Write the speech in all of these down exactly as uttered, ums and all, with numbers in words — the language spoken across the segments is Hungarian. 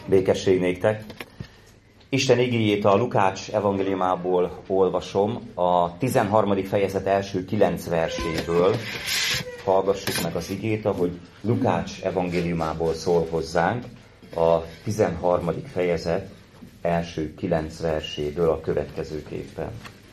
Békesség néktek! Isten igéjét a Lukács evangéliumából olvasom, a tizenharmadik fejezet első kilenc verséből. Hallgassuk meg az igét, ahogy Lukács evangéliumából szól hozzánk, a tizenharmadik fejezet első kilenc verséből a következőképpen.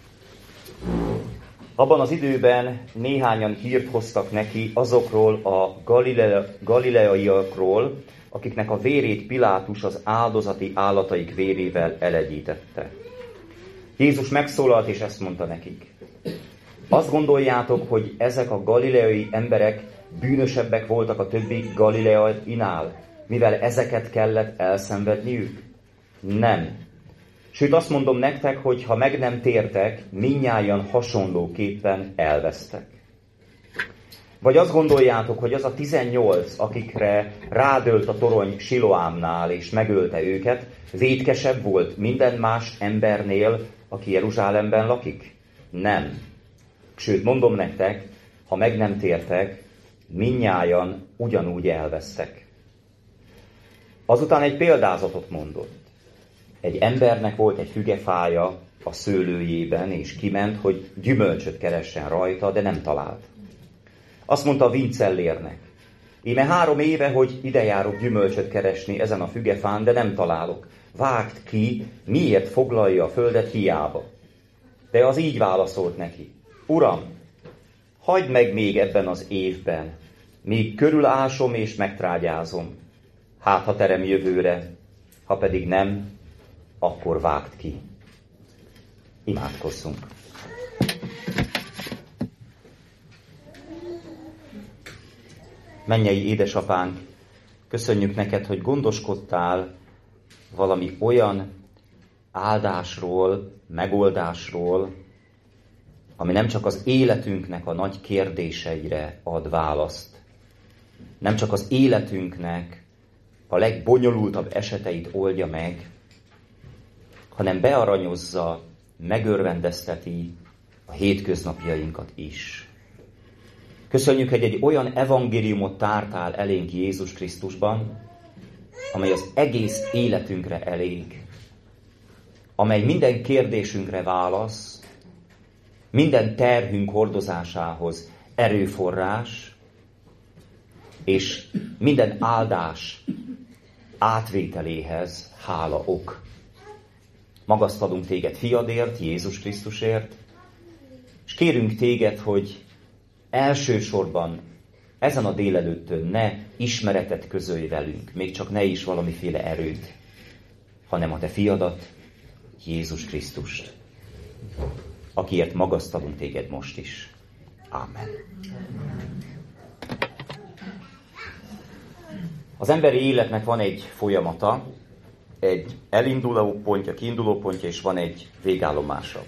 Abban az időben néhányan hírt hoztak neki azokról a galilea, galileaiakról, akiknek a vérét Pilátus az áldozati állataik vérével elegyítette. Jézus megszólalt és ezt mondta nekik. Azt gondoljátok, hogy ezek a galileai emberek bűnösebbek voltak a többi galileainál, mivel ezeket kellett elszenvedniük? Nem. Sőt azt mondom nektek, hogy ha meg nem tértek, mindnyájan hasonlóképpen elvesztek. Vagy azt gondoljátok, hogy az a tizennyolc, akikre rádölt a torony Siloámnál és megölte őket, vétkesebb volt minden más embernél, aki Jeruzsálemben lakik? Nem. Sőt, mondom nektek, ha meg nem tértek, mindnyájan ugyanúgy elvesztek. Azután egy példázatot mondott. Egy embernek volt egy fügefája a szőlőjében, és kiment, hogy gyümölcsöt keressen rajta, de nem talált. Azt mondta a vincellérnek, íme három éve, hogy ide járok gyümölcsöt keresni ezen a fügefán, de nem találok. Vágd ki, miért foglalja a földet hiába. De az így válaszolt neki, Uram, hagyd meg még ebben az évben, míg körülásom és megtrágyázom. Hát, ha terem jövőre, ha pedig nem, akkor vágd ki. Imádkozzunk. Mennyei édesapánk, köszönjük neked, hogy gondoskodtál valami olyan áldásról, megoldásról, ami nem csak az életünknek a nagy kérdéseire ad választ, nem csak az életünknek a legbonyolultabb eseteit oldja meg, hanem bearanyozza, megörvendezteti a hétköznapjainkat is. Köszönjük, hogy egy olyan evangéliumot tártál elénk Jézus Krisztusban, amely az egész életünkre elég, amely minden kérdésünkre válasz, minden terhünk hordozásához erőforrás, és minden áldás átvételéhez hála ok. Magasztalunk téged fiadért, Jézus Krisztusért, és kérünk téged, hogy elsősorban ezen a délelőttön ne ismeretet közölj velünk, még csak ne is valamiféle erőt, hanem a te fiadat, Jézus Krisztust, akiért magasztalunk téged most is. Ámen. Az emberi életnek van egy folyamata, egy elinduló pontja, kiinduló pontja, és van egy végállomása.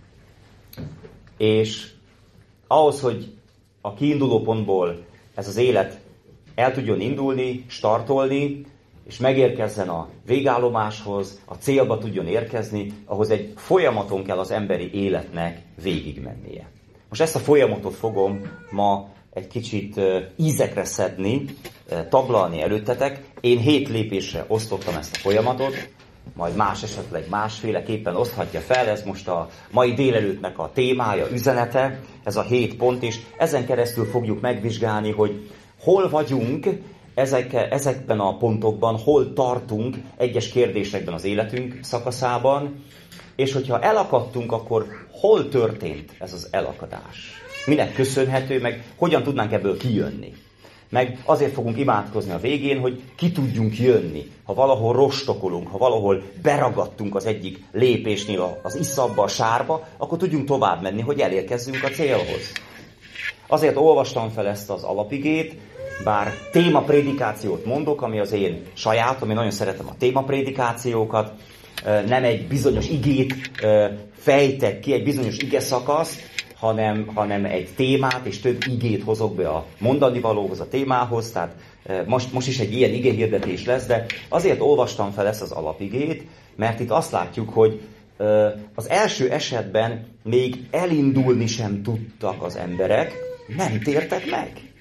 És ahhoz, hogy a kiinduló pontból ez az élet el tudjon indulni, startolni, és megérkezzen a végállomáshoz, a célba tudjon érkezni, ahhoz egy folyamaton kell az emberi életnek végigmennie. Most ezt a folyamatot fogom ma egy kicsit ízekre szedni, taglalni előttetek. Én hét lépésre osztottam ezt a folyamatot, majd más esetleg másféleképpen oszthatja fel, ez most a mai délelőttnek a témája, üzenete, ez a hét pont, és ezen keresztül fogjuk megvizsgálni, hogy hol vagyunk ezek, ezekben a pontokban, hol tartunk egyes kérdésekben az életünk szakaszában, és hogyha elakadtunk, akkor hol történt ez az elakadás? Minek köszönhető, meg hogyan tudnánk ebből kijönni? Meg azért fogunk imádkozni a végén, hogy ki tudjunk jönni. Ha valahol rostokolunk, ha valahol beragadtunk az egyik lépésnél az iszabba, a sárba, akkor tudjunk tovább menni, hogy elérkezzünk a célhoz. Azért olvastam fel ezt az alapigét, bár témaprédikációt mondok, ami az én sajátom, én nagyon szeretem a témaprédikációkat, nem egy bizonyos igét fejtek ki, egy bizonyos igeszakaszt, hanem, hanem egy témát, és több igét hozok be a mondani valóhoz, a témához, tehát most, most is egy ilyen igéhirdetés lesz, de azért olvastam fel ezt az alapigét, mert itt azt látjuk, hogy az első esetben még elindulni sem tudtak az emberek, nem tértek meg.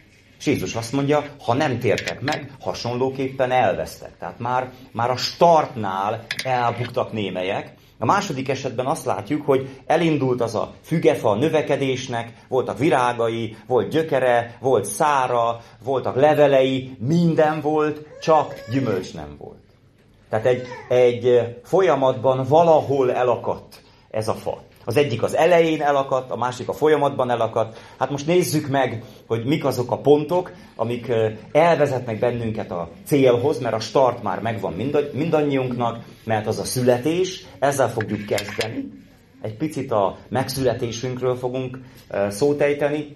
És Jézus azt mondja, ha nem tértek meg, hasonlóképpen elvesztek. Tehát már, már a startnál elbuktak némelyek. A második esetben azt látjuk, hogy elindult az a fügefa a növekedésnek, voltak virágai, volt gyökere, volt szára, voltak levelei, minden volt, csak gyümölcs nem volt. Tehát egy, egy folyamatban valahol elakadt ez a fa. Az egyik az elején elakadt, a másik a folyamatban elakadt. Hát most nézzük meg, hogy mik azok a pontok, amik elvezetnek bennünket a célhoz, mert a start már megvan mindannyiunknak, mert az a születés, ezzel fogjuk kezdeni. Egy picit a megszületésünkről fogunk szót ejteni.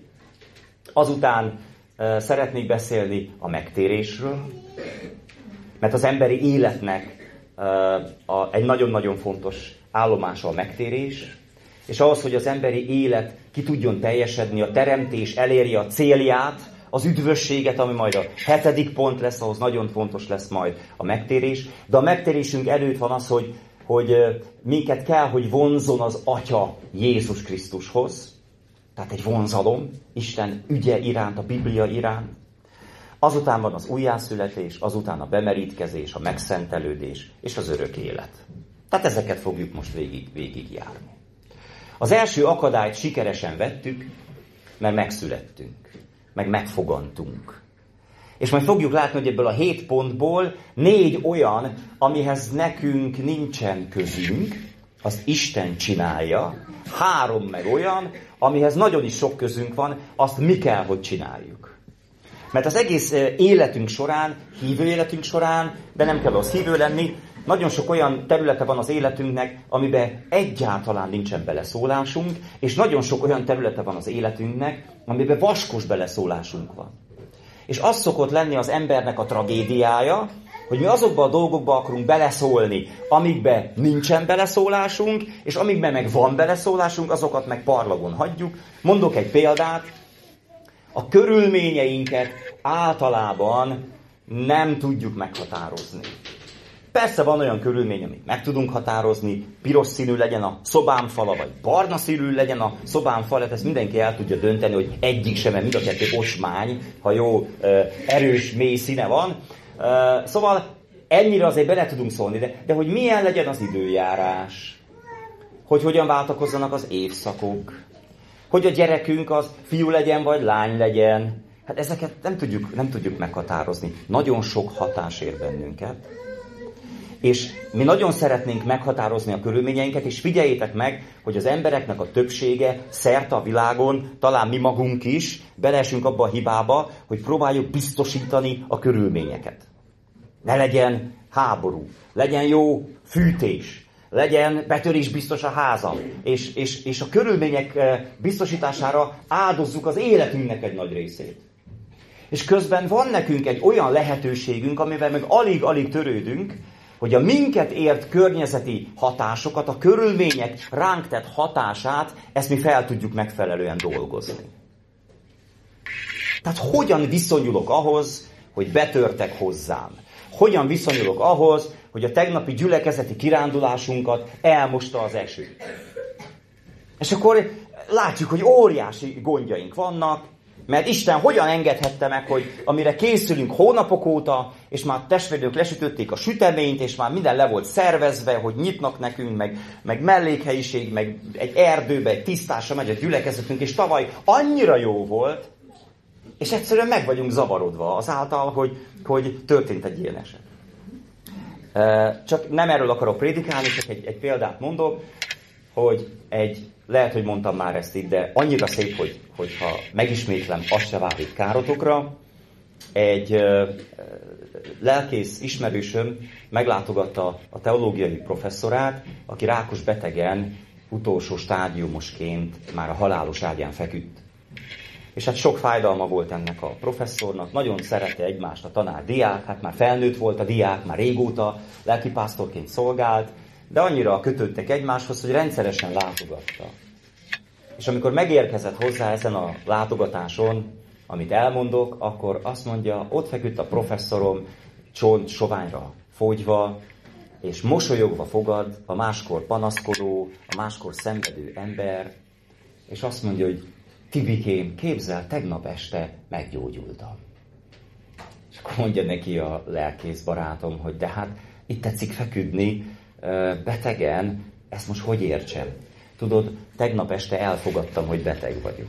Azután szeretnék beszélni a megtérésről, mert az emberi életnek egy nagyon-nagyon fontos állomása a megtérés, és ahhoz, hogy az emberi élet ki tudjon teljesedni, a teremtés elérje a célját, az üdvösséget, ami majd a hetedik pont lesz, ahhoz nagyon fontos lesz majd a megtérés. De a megtérésünk előtt van az, hogy, hogy minket kell, hogy vonzon az Atya Jézus Krisztushoz. Tehát egy vonzalom, Isten ügye iránt, a Biblia iránt. Azután van az újjászületés, azután a bemerítkezés, a megszentelődés és az örök élet. Tehát ezeket fogjuk most végig, végig járni. Az első akadályt sikeresen vettük, mert megszülettünk, meg megfogantunk. És majd fogjuk látni, hogy ebből a hét pontból négy olyan, amihez nekünk nincsen közünk, azt Isten csinálja, három meg olyan, amihez nagyon is sok közünk van, azt mi kell, hogy csináljuk. Mert az egész életünk során, hívő életünk során, de nem kell az hívő lenni, nagyon sok olyan területe van az életünknek, amiben egyáltalán nincsen beleszólásunk, és nagyon sok olyan területe van az életünknek, amiben vaskos beleszólásunk van. És az szokott lenni az embernek a tragédiája, hogy mi azokba a dolgokba akarunk beleszólni, amikben nincsen beleszólásunk, és amikben meg van beleszólásunk, azokat meg parlagon hagyjuk. Mondok egy példát, a körülményeinket általában nem tudjuk meghatározni. Persze van olyan körülmény, amit meg tudunk határozni, piros színű legyen a szobám fala, vagy barna színű legyen a szobám fala, hát ezt mindenki el tudja dönteni, hogy egyik sem, mert mind a kettő osmány, ha jó, erős, mély színe van. Szóval ennyire azért bele tudunk szólni, de, de hogy milyen legyen az időjárás, hogy hogyan váltakozzanak az évszakok, hogy a gyerekünk az fiú legyen, vagy lány legyen, hát ezeket nem tudjuk, nem tudjuk meghatározni. Nagyon sok hatás ér bennünket. És mi nagyon szeretnénk meghatározni a körülményeinket, és figyeljétek meg, hogy az embereknek a többsége szerte a világon, talán mi magunk is, beleesünk abba a hibába, hogy próbáljuk biztosítani a körülményeket. Ne legyen háború, legyen jó fűtés, legyen betörés biztos a házam, és, és, és a körülmények biztosítására áldozzuk az életünknek egy nagy részét. És közben van nekünk egy olyan lehetőségünk, amivel meg alig-alig törődünk, hogy a minket ért környezeti hatásokat, a körülmények ránk tett hatását, ezt mi fel tudjuk megfelelően dolgozni. Tehát hogyan viszonyulok ahhoz, hogy betörtek hozzám? Hogyan viszonyulok ahhoz, hogy a tegnapi gyülekezeti kirándulásunkat elmosta az eső? És akkor látjuk, hogy óriási gondjaink vannak, mert Isten hogyan engedhette meg, hogy amire készülünk hónapok óta, és már testvérnők lesütötték a süteményt, és már minden le volt szervezve, hogy nyitnak nekünk, meg, meg mellékhelyiség, meg egy erdőbe, egy tisztásra megy a gyülekezetünk, és tavaly annyira jó volt, és egyszerűen meg vagyunk zavarodva azáltal, hogy, hogy történt egy ilyen eset. Csak nem erről akarok prédikálni, csak egy, egy példát mondok, hogy egy, lehet, hogy mondtam már ezt itt, de annyira szép, hogy, hogyha megismétlem, az se válik károtokra. Egy uh, lelkész ismerősöm meglátogatta a teológiai professzorát, aki rákos betegen utolsó stádiumosként már a halálos ágyán feküdt. És hát sok fájdalma volt ennek a professzornak, nagyon szerette egymást a tanár-diák, hát már felnőtt volt a diák, már régóta lelkipásztorként szolgált, de annyira kötöttek egymáshoz, hogy rendszeresen látogatta. És amikor megérkezett hozzá ezen a látogatáson, amit elmondok, akkor azt mondja, ott feküdt a professzorom csont soványra fogyva, és mosolyogva fogad a máskor panaszkodó, a máskor szenvedő ember, és azt mondja, hogy Tibikém, képzel, tegnap este meggyógyultam. És akkor mondja neki a lelkész barátom, hogy de hát itt tetszik feküdni betegen, ezt most hogy értsem? Tudod, tegnap este elfogadtam, hogy beteg vagyok.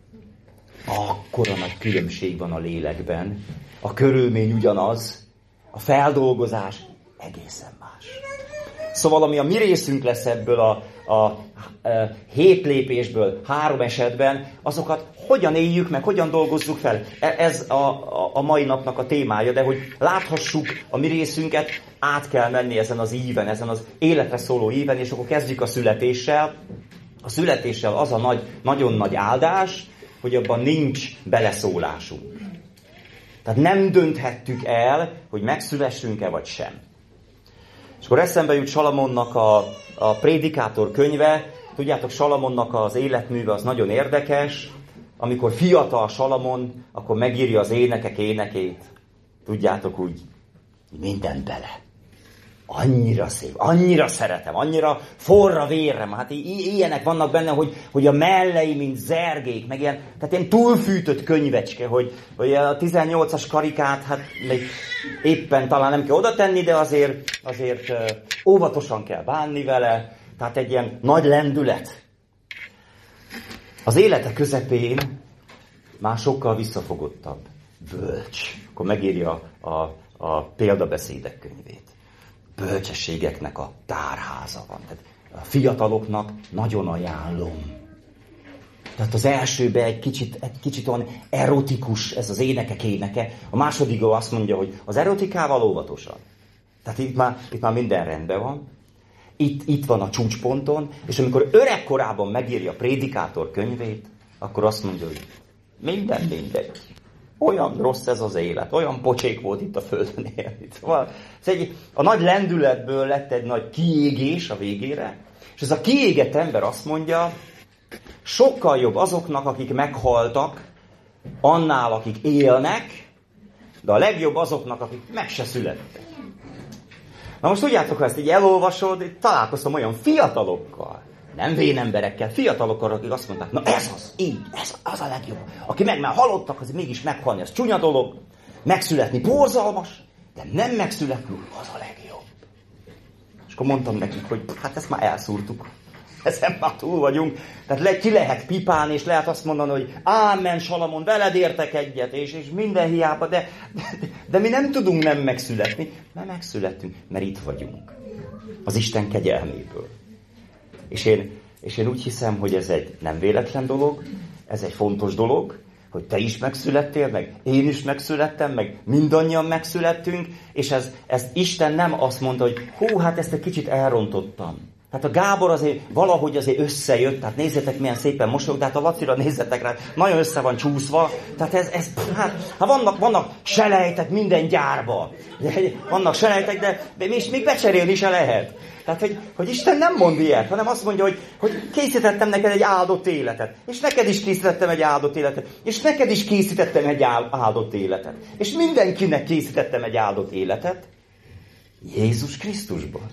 Akkora nagy különbség van a lélekben, a körülmény ugyanaz, a feldolgozás egészen más. Szóval ami a mi részünk lesz ebből a, a, a, a hét lépésből, három esetben, azokat hogyan éljük meg, hogyan dolgozzuk fel. Ez a, a, a mai napnak a témája, de hogy láthassuk a mi részünket, át kell menni ezen az íven, ezen az életre szóló íven, és akkor kezdjük a születéssel. A születéssel az a nagy, nagyon nagy áldás, hogy abban nincs beleszólásunk. Tehát nem dönthettük el, hogy megszülessünk-e vagy sem. És akkor eszembe jut Salamonnak a, a Prédikátor könyve. Tudjátok, Salamonnak az életműve az nagyon érdekes. Amikor fiatal Salamon, akkor megírja az énekek énekét. Tudjátok, úgy mindent bele. Annyira szép, annyira szeretem, annyira forra vérem. Hát i- ilyenek vannak benne, hogy, hogy a mellei, mint zergék, meg ilyen, tehát ilyen túlfűtött könyvecske, hogy, hogy a tizennyolcas karikát, hát még éppen talán nem kell oda tenni, de azért, azért uh, óvatosan kell bánni vele. Tehát egy ilyen nagy lendület. Az élete közepén már sokkal visszafogottabb, bölcs. Akkor megírja a, a példabeszédek könyvét. Bölcsességeknek a tárháza van. Tehát a fiataloknak nagyon ajánlom. Tehát az elsőben egy kicsit, egy kicsit olyan erotikus ez az énekek éneke. A másodikban azt mondja, hogy az erotikával óvatosan. Tehát itt már, itt már minden rendben van. Itt, itt van a csúcsponton, és amikor öregkorában megírja a Prédikátor könyvét, akkor azt mondja, hogy minden mindegy. Olyan rossz ez az élet, olyan pocsék volt itt a földön élni. Szóval egy, a nagy lendületből lett egy nagy kiégés a végére, és ez a kiégett ember azt mondja, sokkal jobb azoknak, akik meghaltak, annál, akik élnek, de a legjobb azoknak, akik meg se születtek. Na most tudjátok, ha ezt így elolvasod, találkoztam olyan fiatalokkal, nem vén emberekkel, fiatalokkal, akik azt mondták, na ez az, így, ez az a legjobb. Aki meg már halottak, az mégis meghalni, az csúnya dolog. Megszületni borzalmas, de nem megszületni, az a legjobb. És akkor mondtam nekik, hogy hát ezt már elszúrtuk. Ezen már túl vagyunk. Tehát le, ki lehet pipálni, és lehet azt mondani, hogy ámen, Salamon, veled értek egyet, és, és minden hiába, de, de, de mi nem tudunk nem megszületni, mert megszületünk, mert itt vagyunk. Az Isten kegyelméből. És én, és én úgy hiszem, hogy ez egy nem véletlen dolog, ez egy fontos dolog, hogy te is megszülettél, meg én is megszülettem, meg mindannyian megszülettünk, és ez, ez Isten nem azt mondta, hogy hú, hát ezt egy kicsit elrontottam. Hát a Gábor azért valahogy azért összejött, tehát nézzétek milyen szépen mosolyog, de hát a Lacira nézzetek rá, nagyon össze van csúszva, tehát ez, ez hát, hát vannak, vannak selejtek minden gyárba, vannak selejtek, de, de még, még becserélni se lehet. Tehát, hogy, hogy Isten nem mond ilyet, hanem azt mondja, hogy, hogy készítettem neked egy áldott életet, és neked is készítettem egy áldott életet, és neked is készítettem egy áldott életet, és mindenkinek készítettem egy áldott életet, Jézus Krisztusban.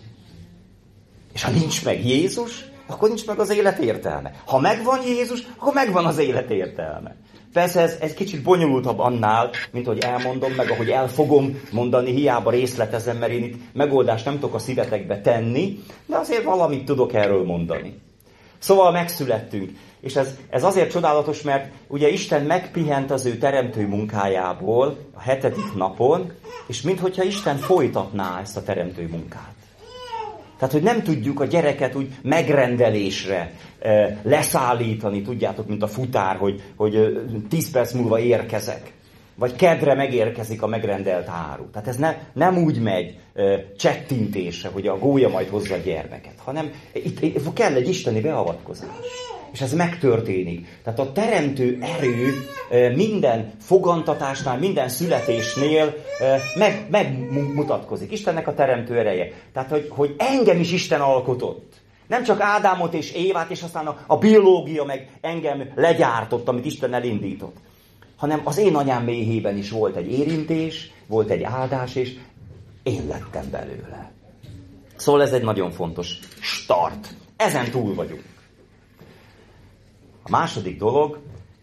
És ha nincs meg Jézus, akkor nincs meg az élet értelme. Ha megvan Jézus, akkor megvan az élet értelme. Persze ez, ez kicsit bonyolultabb annál, mint hogy elmondom, meg ahogy el fogom mondani, hiába részletezem, mert én itt megoldást nem tudok a szívetekbe tenni, de azért valamit tudok erről mondani. Szóval megszülettünk. És ez, ez azért csodálatos, mert ugye Isten megpihent az ő teremtő munkájából a hetedik napon, és minthogyha Isten folytatná ezt a teremtő munkát. Tehát, hogy nem tudjuk a gyereket úgy megrendelésre e, leszállítani, tudjátok, mint a futár, hogy, hogy tíz perc múlva érkezek. Vagy kedre megérkezik a megrendelt áru. Tehát ez ne, nem úgy megy e, csettintésre, hogy a gólya majd hozza a gyermeket, hanem itt, itt kell egy isteni beavatkozás. És ez megtörténik. Tehát a teremtő erő minden fogantatásnál, minden születésnél meg, megmutatkozik. Istennek a teremtő ereje. Tehát, hogy, hogy engem is Isten alkotott. Nem csak Ádámot és Évát, és aztán a, a biológia meg engem legyártott, amit Isten elindított. Hanem az én anyám méhében is volt egy érintés, volt egy áldás, és én lettem belőle. Szóval ez egy nagyon fontos start. Ezen túl vagyunk. A második dolog,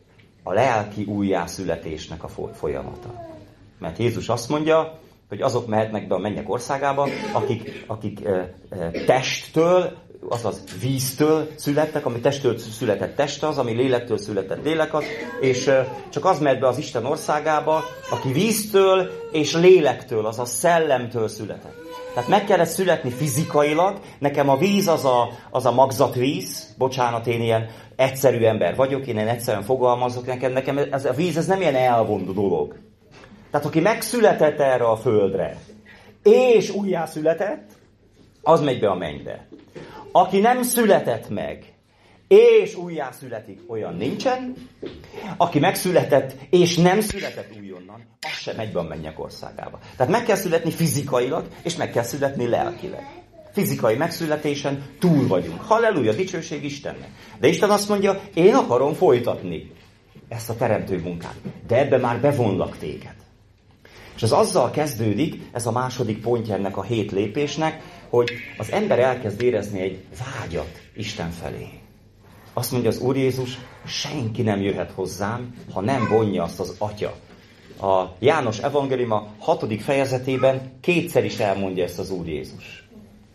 a lelki újjászületésnek a folyamata. Mert Jézus azt mondja, hogy azok mehetnek be a mennyek országába, akik, akik e, e, testtől, azaz víztől születtek, ami testtől született test az, ami lélektől született lélek az, és e, csak az mehet be az Isten országába, aki víztől és lélektől, azaz szellemtől született. Tehát meg kellett születni fizikailag, nekem a víz az a, az a magzatvíz, bocsánat, én ilyen egyszerű ember vagyok, én ilyen egyszerűen fogalmazok, nekem, nekem ez, a víz ez nem ilyen elvont dolog. Tehát aki megszületett erre a földre, és újjászületett, az megy be a mennybe. Aki nem született meg, és újjászületik, olyan nincsen. Aki megszületett, és nem született újonnan, az sem megy be a mennyek országába. Tehát meg kell születni fizikailag, és meg kell születni lelkileg. Fizikai megszületésen túl vagyunk. Halleluja, dicsőség Istennek. De Isten azt mondja, én akarom folytatni ezt a teremtő munkát. De ebbe már bevonlak téged. És az azzal kezdődik, ez a második pontja ennek a hét lépésnek, hogy az ember elkezd érezni egy vágyat Isten felé. Azt mondja az Úr Jézus, senki nem jöhet hozzám, ha nem vonja azt az Atya. A János evangéliuma hatodik fejezetében kétszer is elmondja ezt az Úr Jézus.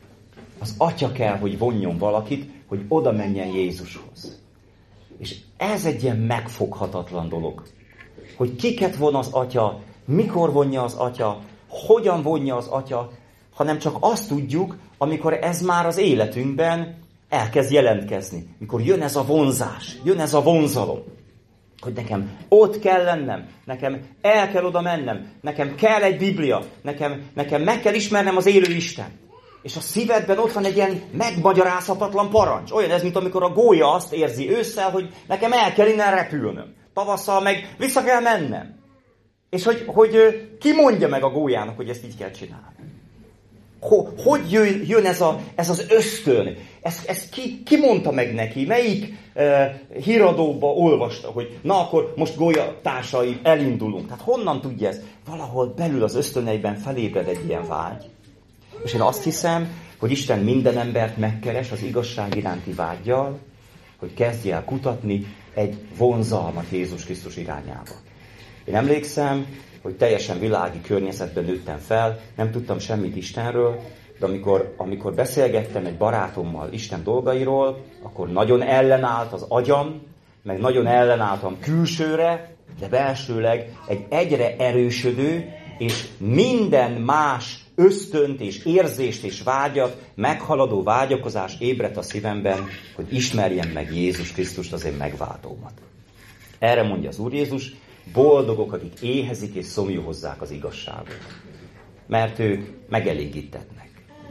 Az Atya kell, hogy vonjon valakit, hogy oda menjen Jézushoz. És ez egy ilyen megfoghatatlan dolog. Hogy kiket von az Atya, mikor vonja az Atya, hogyan vonja az Atya, hanem csak azt tudjuk, amikor ez már az életünkben elkezd jelentkezni. Mikor jön ez a vonzás, jön ez a vonzalom. Hogy nekem ott kell lennem, nekem el kell oda mennem, nekem kell egy Biblia, nekem, nekem meg kell ismernem az élő Isten. És a szívedben ott van egy ilyen megmagyarázhatatlan parancs. Olyan ez, mint amikor a gólya azt érzi ősszel, hogy nekem el kell innen repülnöm. Tavasszal meg vissza kell mennem. És hogy, hogy ki mondja meg a gólyának, hogy ezt így kell csinálni? Hogy jön, jön ez, a, ez az ösztön? Ezt, ezt ki, ki mondta meg neki? Melyik uh, híradóba olvasta, hogy na akkor most gólyatársai elindulunk? Tehát honnan tudja ez? Valahol belül az ösztöneiben felébred egy ilyen vágy. És én azt hiszem, hogy Isten minden embert megkeres az igazság iránti vággyal, hogy kezdje el kutatni egy vonzalmat Jézus Krisztus irányába. Én emlékszem, hogy teljesen világi környezetben nőttem fel, nem tudtam semmit Istenről, de amikor, amikor beszélgettem egy barátommal Isten dolgairól, akkor nagyon ellenállt az agyam, meg nagyon ellenálltam külsőre, de belsőleg egy egyre erősödő, és minden más ösztönt és érzést és vágyat, meghaladó vágyakozás ébredt a szívemben, hogy ismerjem meg Jézus Krisztust, az én megváltómat. Erre mondja az Úr Jézus, boldogok, akik éhezik és szomjúhozzák az igazságot. Mert ők megelégítetnek.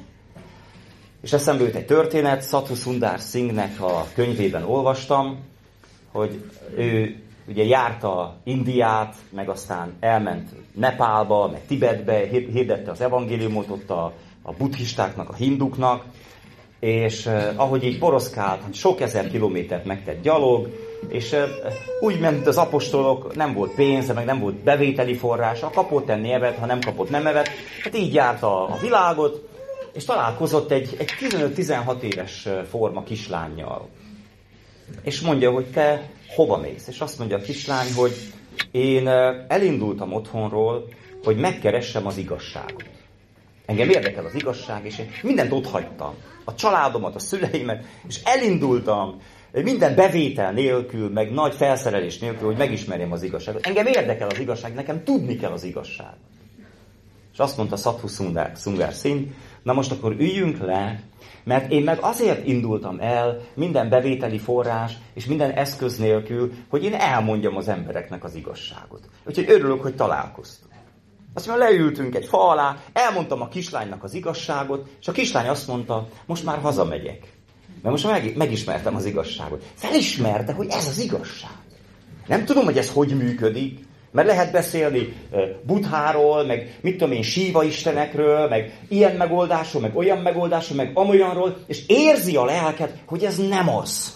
És eszembe jut egy történet, Sadhu Sundar Singhnek a könyvében olvastam, hogy ő ugye járta Indiát, meg aztán elment Nepálba, meg Tibetbe, hirdette az evangéliumot ott a, a buddhistáknak, a hinduknak, és eh, ahogy így boroszkált, sok ezer kilométert megtett gyalog, és eh, úgy ment az apostolok, nem volt pénze, meg nem volt bevételi forrása, kapott enni evett, ha nem kapott nem evett, hát így járta a világot, és találkozott egy, egy tizenöt-tizenhat éves forma kislánnyal. És mondja, hogy te hova mész? És azt mondja a kislány, hogy én elindultam otthonról, hogy megkeressem az igazságot. Engem érdekel az igazság, és én mindent otthagytam. A családomat, a szüleimet, és elindultam minden bevétel nélkül, meg nagy felszerelés nélkül, hogy megismerjem az igazságot. Engem érdekel az igazság, nekem tudni kell az igazságot. És azt mondta Sadhu Sundar, Sundar Singh, na most akkor üljünk le, mert én meg azért indultam el minden bevételi forrás és minden eszköz nélkül, hogy én elmondjam az embereknek az igazságot. Úgyhogy örülök, hogy találkoztunk. Azt mondja, leültünk egy fa alá, elmondtam a kislánynak az igazságot, és a kislány azt mondta, most már hazamegyek. Mert most meg, megismertem az igazságot. Felismerte, hogy ez az igazság. Nem tudom, hogy ez hogy működik, mert lehet beszélni Buddháról, meg mit tudom én, Síva istenekről, meg ilyen megoldásról, meg olyan megoldásról, meg amolyanról, és érzi a lelket, hogy ez nem az.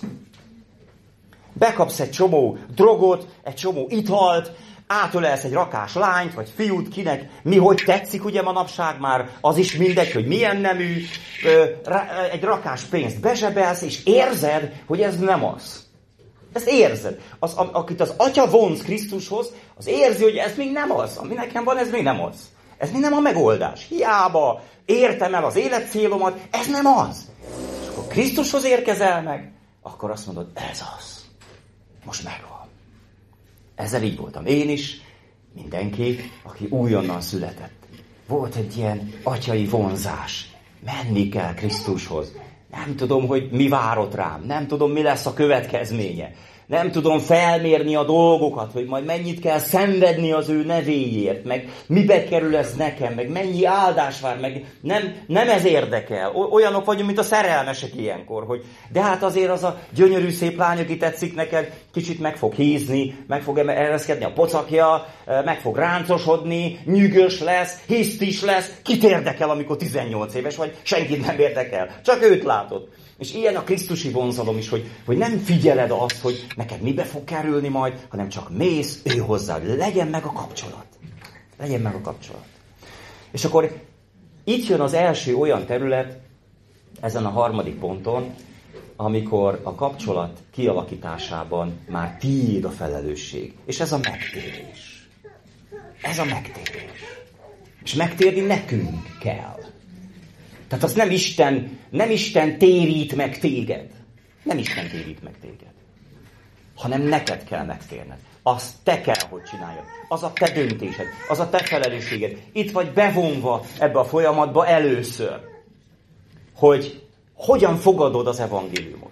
Bekapsz egy csomó drogot, egy csomó italt, átölelsz egy rakás lányt, vagy fiút, kinek mi hogy tetszik, ugye manapság már, az is mindegy, hogy milyen nemű, egy rakás pénzt bezsebelsz, és érzed, hogy ez nem az. Ezt érzed. Az, akit az Atya vonz Krisztushoz, az érzi, hogy ez még nem az. Ami nekem van, ez még nem az. Ez még nem a megoldás. Hiába értem el az életcélomat, ez nem az. És akkor Krisztushoz érkezel meg, akkor azt mondod, ez az. Most megvan. Ezzel így voltam én is, mindenki, aki újonnan született. Volt egy ilyen atyai vonzás. Menni kell Krisztushoz. Nem tudom, hogy mi várott rám. Nem tudom, mi lesz a következménye. Nem tudom felmérni a dolgokat, hogy majd mennyit kell szenvedni az ő nevéért, meg mibe kerül ez nekem, meg mennyi áldás vár, meg nem, nem ez érdekel. Olyanok vagyunk, mint a szerelmesek ilyenkor, hogy de hát azért az a gyönyörű szép lány, aki tetszik neked, kicsit meg fog hízni, meg fog ereszkedni a pocakja, meg fog ráncosodni, nyűgös lesz, hisztis lesz, kit érdekel, amikor tizennyolc éves vagy, senkit nem érdekel, csak őt látod. És ilyen a krisztusi vonzalom is, hogy, hogy nem figyeled azt, hogy neked mibe fog kerülni majd, hanem csak mész ő hozzá, legyen meg a kapcsolat. Legyen meg a kapcsolat. És akkor itt jön az első olyan terület, ezen a harmadik ponton, amikor a kapcsolat kialakításában már tiéd a felelősség. És ez a megtérés. Ez a megtérés. És megtérni nekünk kell. Tehát az nem Isten, nem Isten térít meg téged. Nem Isten térít meg téged. Hanem neked kell megtérned. Azt te kell, hogy csináljad. Az a te döntésed, az a te felelősséged. Itt vagy bevonva ebbe a folyamatba először. Hogy hogyan fogadod az evangéliumot.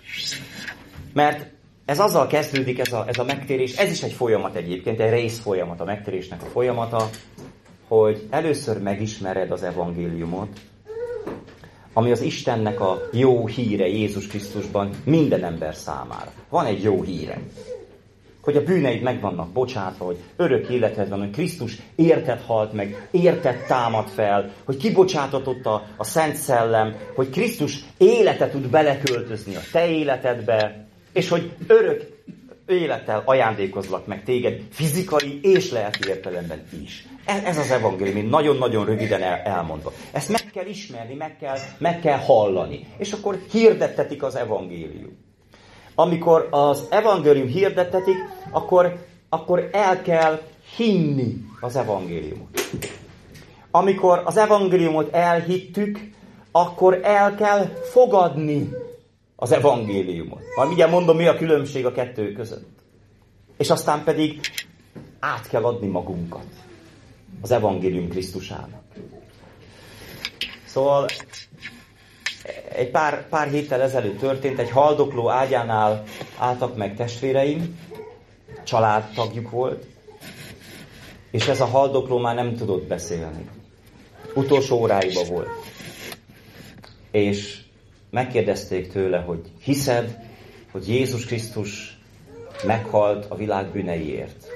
Mert ez azzal kezdődik, ez a, ez a megtérés, ez is egy folyamat egyébként, egy részfolyamat, a megtérésnek a folyamata, hogy először megismered az evangéliumot, ami az Istennek a jó híre Jézus Krisztusban minden ember számára. Van egy jó híre. Hogy a bűneid meg vannak bocsátva, hogy örök életed van, hogy Krisztus érted halt meg, érted támad fel, hogy kibocsátatott a, a Szent Szellem, hogy Krisztus élete tud beleköltözni a te életedbe, és hogy örök élettel ajándékozlak meg téged fizikai és lelki értelemben is. Ez az evangélium, nagyon-nagyon röviden el, elmondva. Ezt meg kell ismerni, meg kell, meg kell hallani. És akkor hirdettetik az evangélium. Amikor az evangélium hirdettetik, akkor, akkor el kell hinni az evangéliumot. Amikor az evangéliumot elhittük, akkor el kell fogadni az evangéliumot. Majd mindjárt mondom, mi a különbség a kettő között. És aztán pedig át kell adni magunkat az evangélium Krisztusának. Szóval egy pár, pár héttel ezelőtt történt, egy haldokló ágyánál álltak meg testvéreim, családtagjuk volt, és ez a haldokló már nem tudott beszélni. Utolsó óráiba volt. És megkérdezték tőle, hogy hiszed, hogy Jézus Krisztus meghalt a világ bűneiért?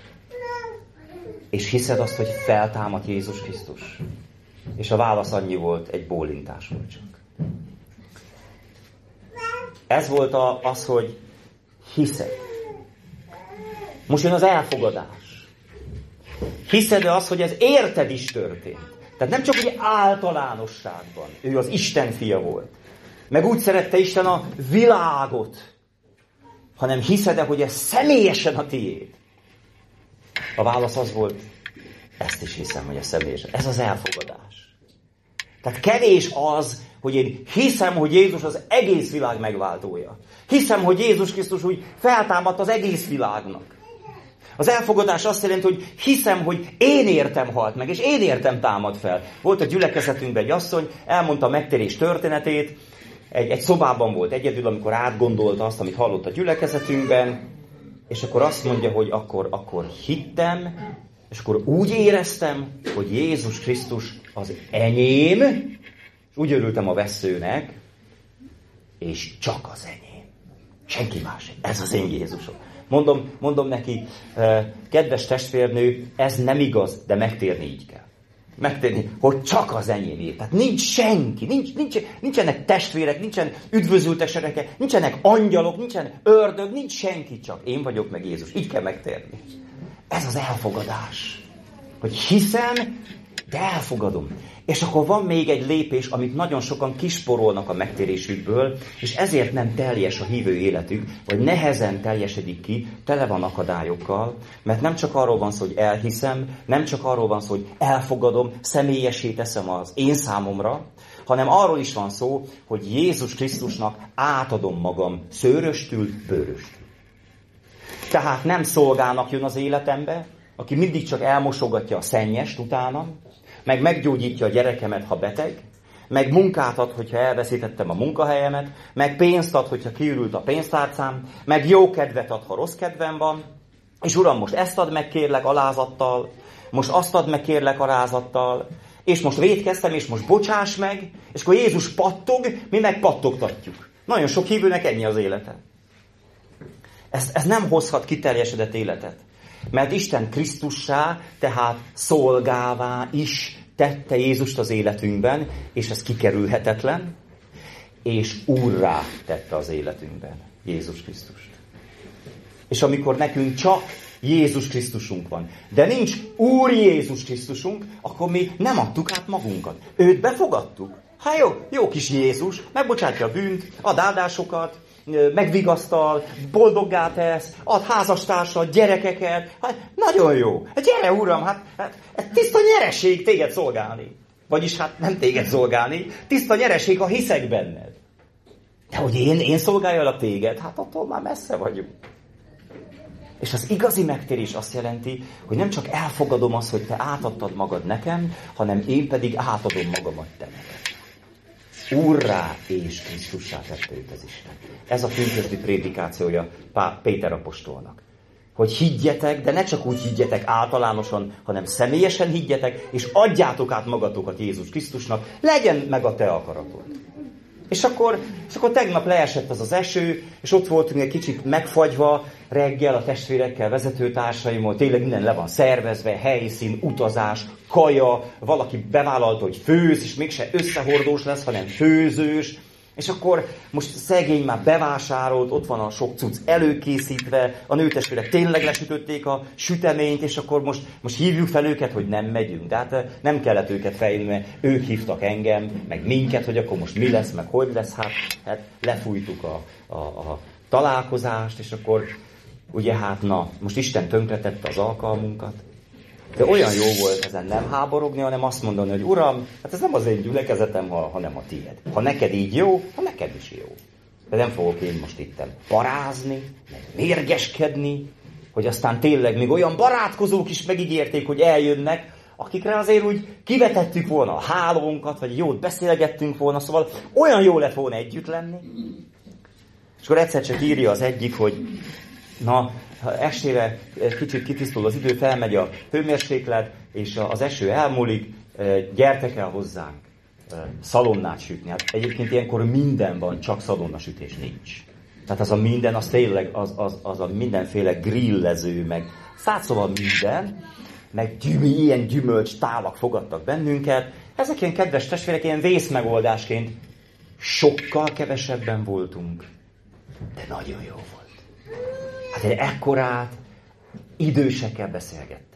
És hiszed azt, hogy feltámadt Jézus Krisztus? És a válasz annyi volt, egy bólintás volt csak. Ez volt a, az, hogy hiszed. Most jön az elfogadás. Hiszed-e azt, hogy ez érted is történt? Tehát nem csak egy általánosságban. Ő az Isten fia volt. Meg úgy szerette Isten a világot, hanem hiszed-e, hogy ez személyesen a tiéd? A válasz az volt, ezt is hiszem, hogy ez személyesen. Ez az elfogadás. Tehát kevés az, hogy én hiszem, hogy Jézus az egész világ megváltója. Hiszem, hogy Jézus Krisztus úgy feltámadt az egész világnak. Az elfogadás azt jelenti, hogy hiszem, hogy én értem halt meg, és én értem támad fel. Volt a gyülekezetünkben egy asszony, elmondta a megtérés történetét, egy, egy szobában volt egyedül, amikor átgondolta azt, amit hallott a gyülekezetünkben, és akkor azt mondja, hogy akkor, akkor hittem, és akkor úgy éreztem, hogy Jézus Krisztus az enyém, és úgy örültem a vesszőnek, és csak az enyém. Senki más. Ez az én Jézusom. Mondom, mondom neki, kedves testvérnő, ez nem igaz, de megtérni így kell. Megtérni, hogy csak az enyémé. Tehát nincs senki, nincs, nincs, nincsenek testvérek, nincsen üdvözültesek, nincsenek angyalok, nincsen ördög, nincs senki, csak én vagyok meg Jézus. Így kell megtérni. Ez az elfogadás. Hogy hiszem, de elfogadom. És akkor van még egy lépés, amit nagyon sokan kisporolnak a megtérésükből, és ezért nem teljes a hívő életük, vagy nehezen teljesedik ki, tele van akadályokkal, mert nem csak arról van szó, hogy elhiszem, nem csak arról van szó, hogy elfogadom, személyessé teszem az én számomra, hanem arról is van szó, hogy Jézus Krisztusnak átadom magam szőröstül, bőröstül. Tehát nem szolgának jön az életembe, aki mindig csak elmosogatja a szennyest utánam, meg meggyógyítja a gyerekemet, ha beteg, meg munkát ad, hogyha elveszítettem a munkahelyemet, meg pénzt ad, hogyha kiürült a pénztárcám, meg jó kedvet ad, ha rossz kedvem van, és Uram, most ezt ad meg kérlek alázattal, most azt ad meg kérlek alázattal, és most vétkeztem, és most bocsáss meg, és akkor Jézus pattog, mi meg pattogtatjuk. Nagyon sok hívőnek ennyi az élete. Ez, ez nem hozhat kiteljesedett életet. Mert Isten Krisztussá, tehát szolgává is tette Jézust az életünkben, és ez kikerülhetetlen, és úrrá tette az életünkben Jézus Krisztust. És amikor nekünk csak Jézus Krisztusunk van, de nincs Úr Jézus Krisztusunk, akkor mi nem adtuk át magunkat. Őt befogadtuk. Hát jó, jó kis Jézus, megbocsátja a bűnt, ad áldásokat, megvigasztal, boldoggá tesz, ad házastársat, gyerekeket. Hát nagyon jó. Hát gyere, Uram, hát, hát, hát tiszta nyereség téged szolgálni. Vagyis hát nem téged szolgálni, tiszta nyereség, ha hiszek benned. De hogy én, én szolgáljalak téged, hát attól már messze vagyunk. És az igazi megtérés azt jelenti, hogy nem csak elfogadom azt, hogy te átadtad magad nekem, hanem én pedig átadom magamat te neked. Úrrá és Krisztussá tette őt az Isten. Ez a pünkösdi prédikációja Péter apostolnak. Hogy higgyetek, de ne csak úgy higgyetek általánosan, hanem személyesen higgyetek, és adjátok át magatokat Jézus Krisztusnak, legyen meg a te akaratod. És akkor, és akkor tegnap leesett az az eső, és ott voltunk egy kicsit megfagyva reggel a testvérekkel, vezetőtársaimmal, tényleg minden le van szervezve, helyszín, utazás, kaja, valaki bevállalta, hogy főz, és mégse összehordós lesz, hanem főzős. És akkor most szegény már bevásárolt, ott van a sok cucc előkészítve, a nőtestvérek tényleg lesütötték a süteményt, és akkor most, most hívjuk fel őket, hogy nem megyünk. De hát nem kellett őket felhívni, mert ők hívtak engem, meg minket, hogy akkor most mi lesz, meg hogy lesz. Hát, hát lefújtuk a, a, a találkozást, és akkor ugye hát na, most Isten tönkretette az alkalmunkat. De olyan jó volt ezen nem háborogni, hanem azt mondani, hogy Uram, hát ez nem az én gyülekezetem, hanem a tiéd. Ha neked így jó, ha neked is jó. De nem fogok én most itten parázni, meg mérgeskedni, hogy aztán tényleg még olyan barátkozók is megígérték, hogy eljönnek, akikre azért úgy kivetettük volna a hálónkat, vagy jót beszélgettünk volna, szóval olyan jó lett volna együtt lenni. És akkor egyszer csak írja az egyik, hogy na, ha estére kicsit kitisztul az idő, felmegy a hőmérséklet, és az eső elmúlik, gyertek el hozzánk szalonnát sütni. Hát egyébként ilyenkor minden van, csak szalonnasütés nincs. Tehát az a minden, az tényleg az, az, az a mindenféle grillező, meg százszóval minden, meg gyümű, ilyen gyümölcs tálak fogadtak bennünket. Ezek ilyen kedves testvérek, ilyen vészmegoldásként sokkal kevesebben voltunk, de nagyon jó volt. Hát egy ekkorát idősekkel beszélgettem.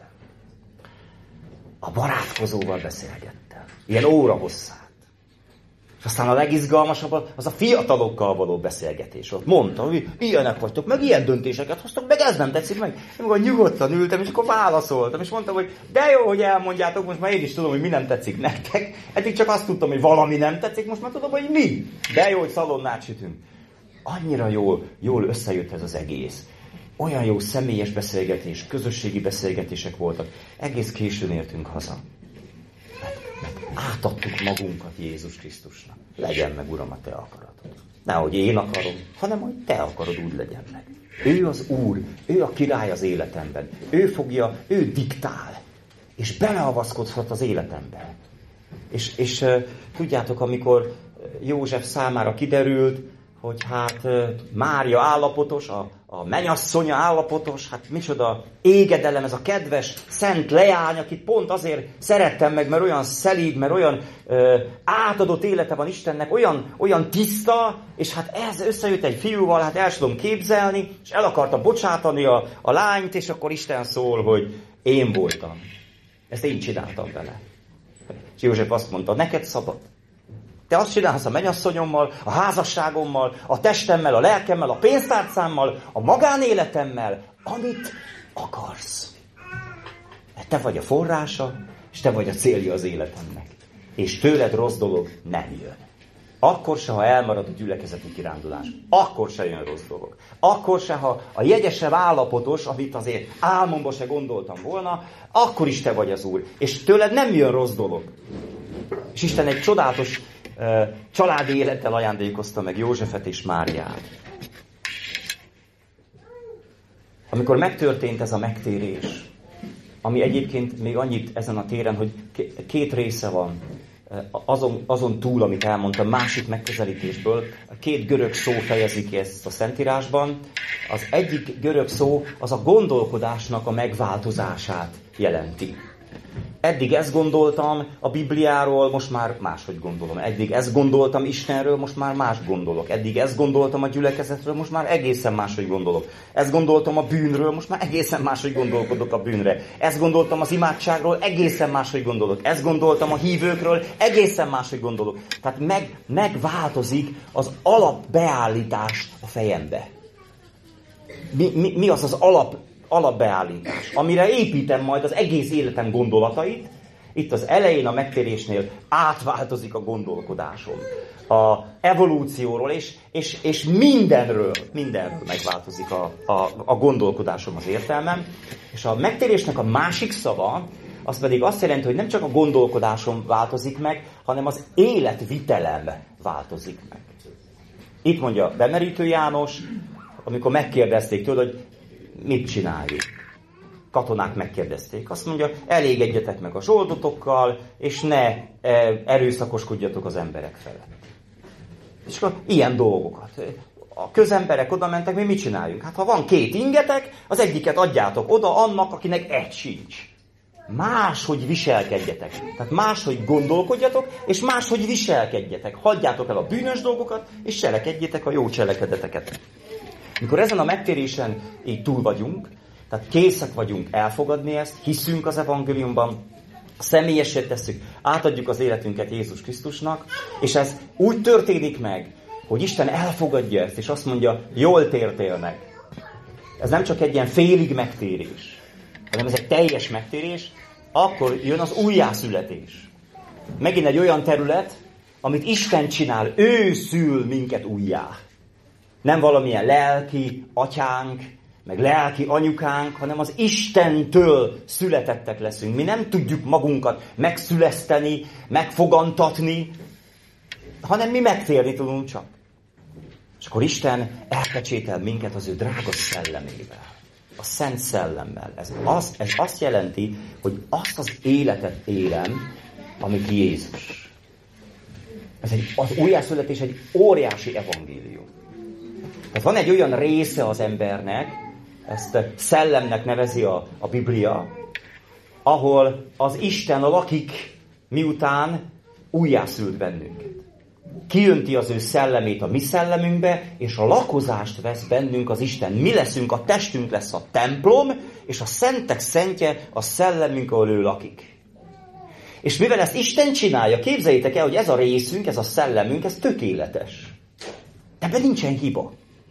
A barátkozóval beszélgettem. Ilyen óra hosszát. És aztán a legizgalmasabb az a fiatalokkal való beszélgetés. Ott mondtam, hogy ilyenek vagytok, meg ilyen döntéseket hoztok, meg ez nem tetszik meg. Én akkor nyugodtan ültem, és akkor válaszoltam. És mondtam, hogy de jó, hogy elmondjátok, most már én is tudom, hogy mi nem tetszik nektek. Eddig csak azt tudtam, hogy valami nem tetszik, most már tudom, hogy mi. De jó, hogy szalonnát sütünk. Annyira jól, jól összejött ez az egész. Olyan jó személyes beszélgetés, közösségi beszélgetések voltak. Egész későn értünk haza. Mert, mert átadtuk magunkat Jézus Krisztusnak. Legyen meg, Uram, a te akaratod. Nehogy én akarom, hanem hogy te akarod, úgy legyen meg. Ő az Úr, ő a király az életemben. Ő fogja, ő diktál. És beleavaszkodhat az életembe. És, és uh, tudjátok, amikor József számára kiderült, hogy hát Mária állapotos, a, a menyasszonya állapotos, hát micsoda égedelem, ez a kedves, szent leány, akit pont azért szerettem meg, mert olyan szelíd, mert olyan ö, átadott élete van Istennek, olyan, olyan tiszta, és hát ez összejött egy fiúval, hát el tudom képzelni, és el akarta bocsátani a, a lányt, és akkor Isten szól, hogy én voltam. Ezt én csináltam vele. És József azt mondta, neked szabad. Te azt csinálsz a mennyasszonyommal, a házasságommal, a testemmel, a lelkemmel, a pénztárcámmal, a magánéletemmel, amit akarsz. Te vagy a forrása, és te vagy a célja az életemnek. És tőled rossz dolog nem jön. Akkor se, ha elmarad a gyülekezeti kirándulás. Akkor se jön rossz dolog. Akkor se, ha a jegyesebb állapotos, amit azért álmomban se gondoltam volna, akkor is te vagy az Úr. És tőled nem jön rossz dolog. És Isten egy csodálatos uh, családi élettel ajándékozta meg Józsefet és Máriát. Amikor megtörtént ez a megtérés, ami egyébként még annyit ezen a téren, hogy két része van, azon, azon túl, amit elmondtam, másik megközelítésből, két görög szó fejezi ki ezt a Szentírásban. Az egyik görög szó az a gondolkodásnak a megváltozását jelenti. Eddig ezt gondoltam a Bibliáról, most már máshogy gondolom. Eddig ezt gondoltam Istenről, most már más gondolok. Eddig ezt gondoltam a gyülekezetről, most már egészen máshogy gondolok. Ezt gondoltam a bűnről, most már egészen máshogy gondolkodok a bűnre. Ezt gondoltam az imádságról, egészen máshogy gondolok. Ezt gondoltam a hívőkről, egészen máshogy gondolok. Tehát meg, megváltozik az alapbeállítás a fejembe. Mi, mi, mi az az alap alapbeállítás, amire építem majd az egész életem gondolatait. Itt az elején a megtérésnél átváltozik a gondolkodásom. A evolúcióról és, és, és mindenről, mindenről megváltozik a, a, a gondolkodásom, az értelmem. És a megtérésnek a másik szava, az pedig azt jelenti, hogy nem csak a gondolkodásom változik meg, hanem az életvitelem változik meg. Itt mondja Bemerítő János, amikor megkérdezték tőle, hogy mit csináljuk? Katonák megkérdezték. Azt mondja, elégedjetek meg a zsoldotokkal, és ne erőszakoskodjatok az emberek felett. És akkor ilyen dolgokat. A közemberek oda mentek, mi mit csináljunk? Hát ha van két ingetek, az egyiket adjátok oda annak, akinek egy sincs. Máshogy viselkedjetek. Tehát máshogy gondolkodjatok, és máshogy viselkedjetek. Hagyjátok el a bűnös dolgokat, és cselekedjétek a jó cselekedeteket. Mikor ezen a megtérésen így túl vagyunk, tehát készek vagyunk elfogadni ezt, hiszünk az evangéliumban, személyessé tesszük, átadjuk az életünket Jézus Krisztusnak, és ez úgy történik meg, hogy Isten elfogadja ezt, és azt mondja, jól tértél meg. Ez nem csak egy ilyen félig megtérés, hanem ez egy teljes megtérés, akkor jön az újjászületés. Megint egy olyan terület, amit Isten csinál, ő szül minket újjá. Nem valamilyen lelki atyánk, meg lelki anyukánk, hanem az Istentől születettek leszünk. Mi nem tudjuk magunkat megszüleszteni, megfogantatni, hanem mi megtérni tudunk csak. És akkor Isten elpecsétel minket az ő drága szellemével, a Szent Szellemmel. Ez azt, ez azt jelenti, hogy azt az életet élem, amit Jézus. Ez egy, az újjászületés egy óriási evangélium. Tehát van egy olyan része az embernek, ezt szellemnek nevezi a, a Biblia, ahol az Isten lakik, miután újjászült bennünket. Kiönti az ő szellemét a mi szellemünkbe, és a lakozást vesz bennünk az Isten. Mi leszünk, a testünk lesz a templom, és a szentek szentje a szellemünk, ahol ő lakik. És mivel ezt Isten csinálja, képzeljétek el, hogy ez a részünk, ez a szellemünk, ez tökéletes. De ebben nincsen hiba.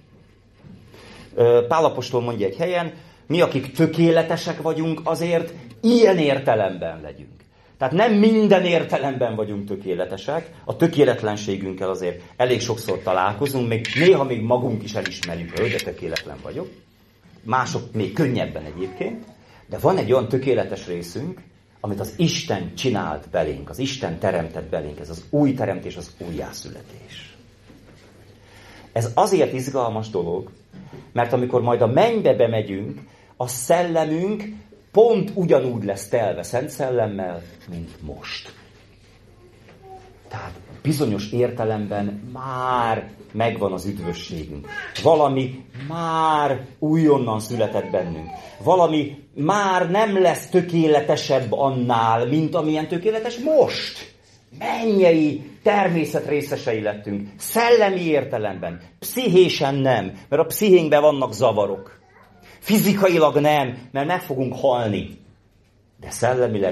Pál apostol mondja egy helyen, mi, akik tökéletesek vagyunk, azért ilyen értelemben legyünk. Tehát nem minden értelemben vagyunk tökéletesek, a tökéletlenségünkkel azért elég sokszor találkozunk, még néha még magunk is elismerjük, hogy de tökéletlen vagyok. Mások még könnyebben egyébként, de van egy olyan tökéletes részünk, amit az Isten csinált belénk, az Isten teremtett belénk, ez az új teremtés, az újjászületés. Ez azért izgalmas dolog, mert amikor majd a mennybe bemegyünk, a szellemünk pont ugyanúgy lesz telve Szent Szellemmel, mint most. Tehát bizonyos értelemben már megvan az üdvösségünk. Valami már újonnan született bennünk. Valami már nem lesz tökéletesebb annál, mint amilyen tökéletes most. Mennyei természet részesei lettünk. Szellemi értelemben. Pszichésen nem, mert a pszichénkben vannak zavarok. Fizikailag nem, mert meg fogunk halni. De szellemileg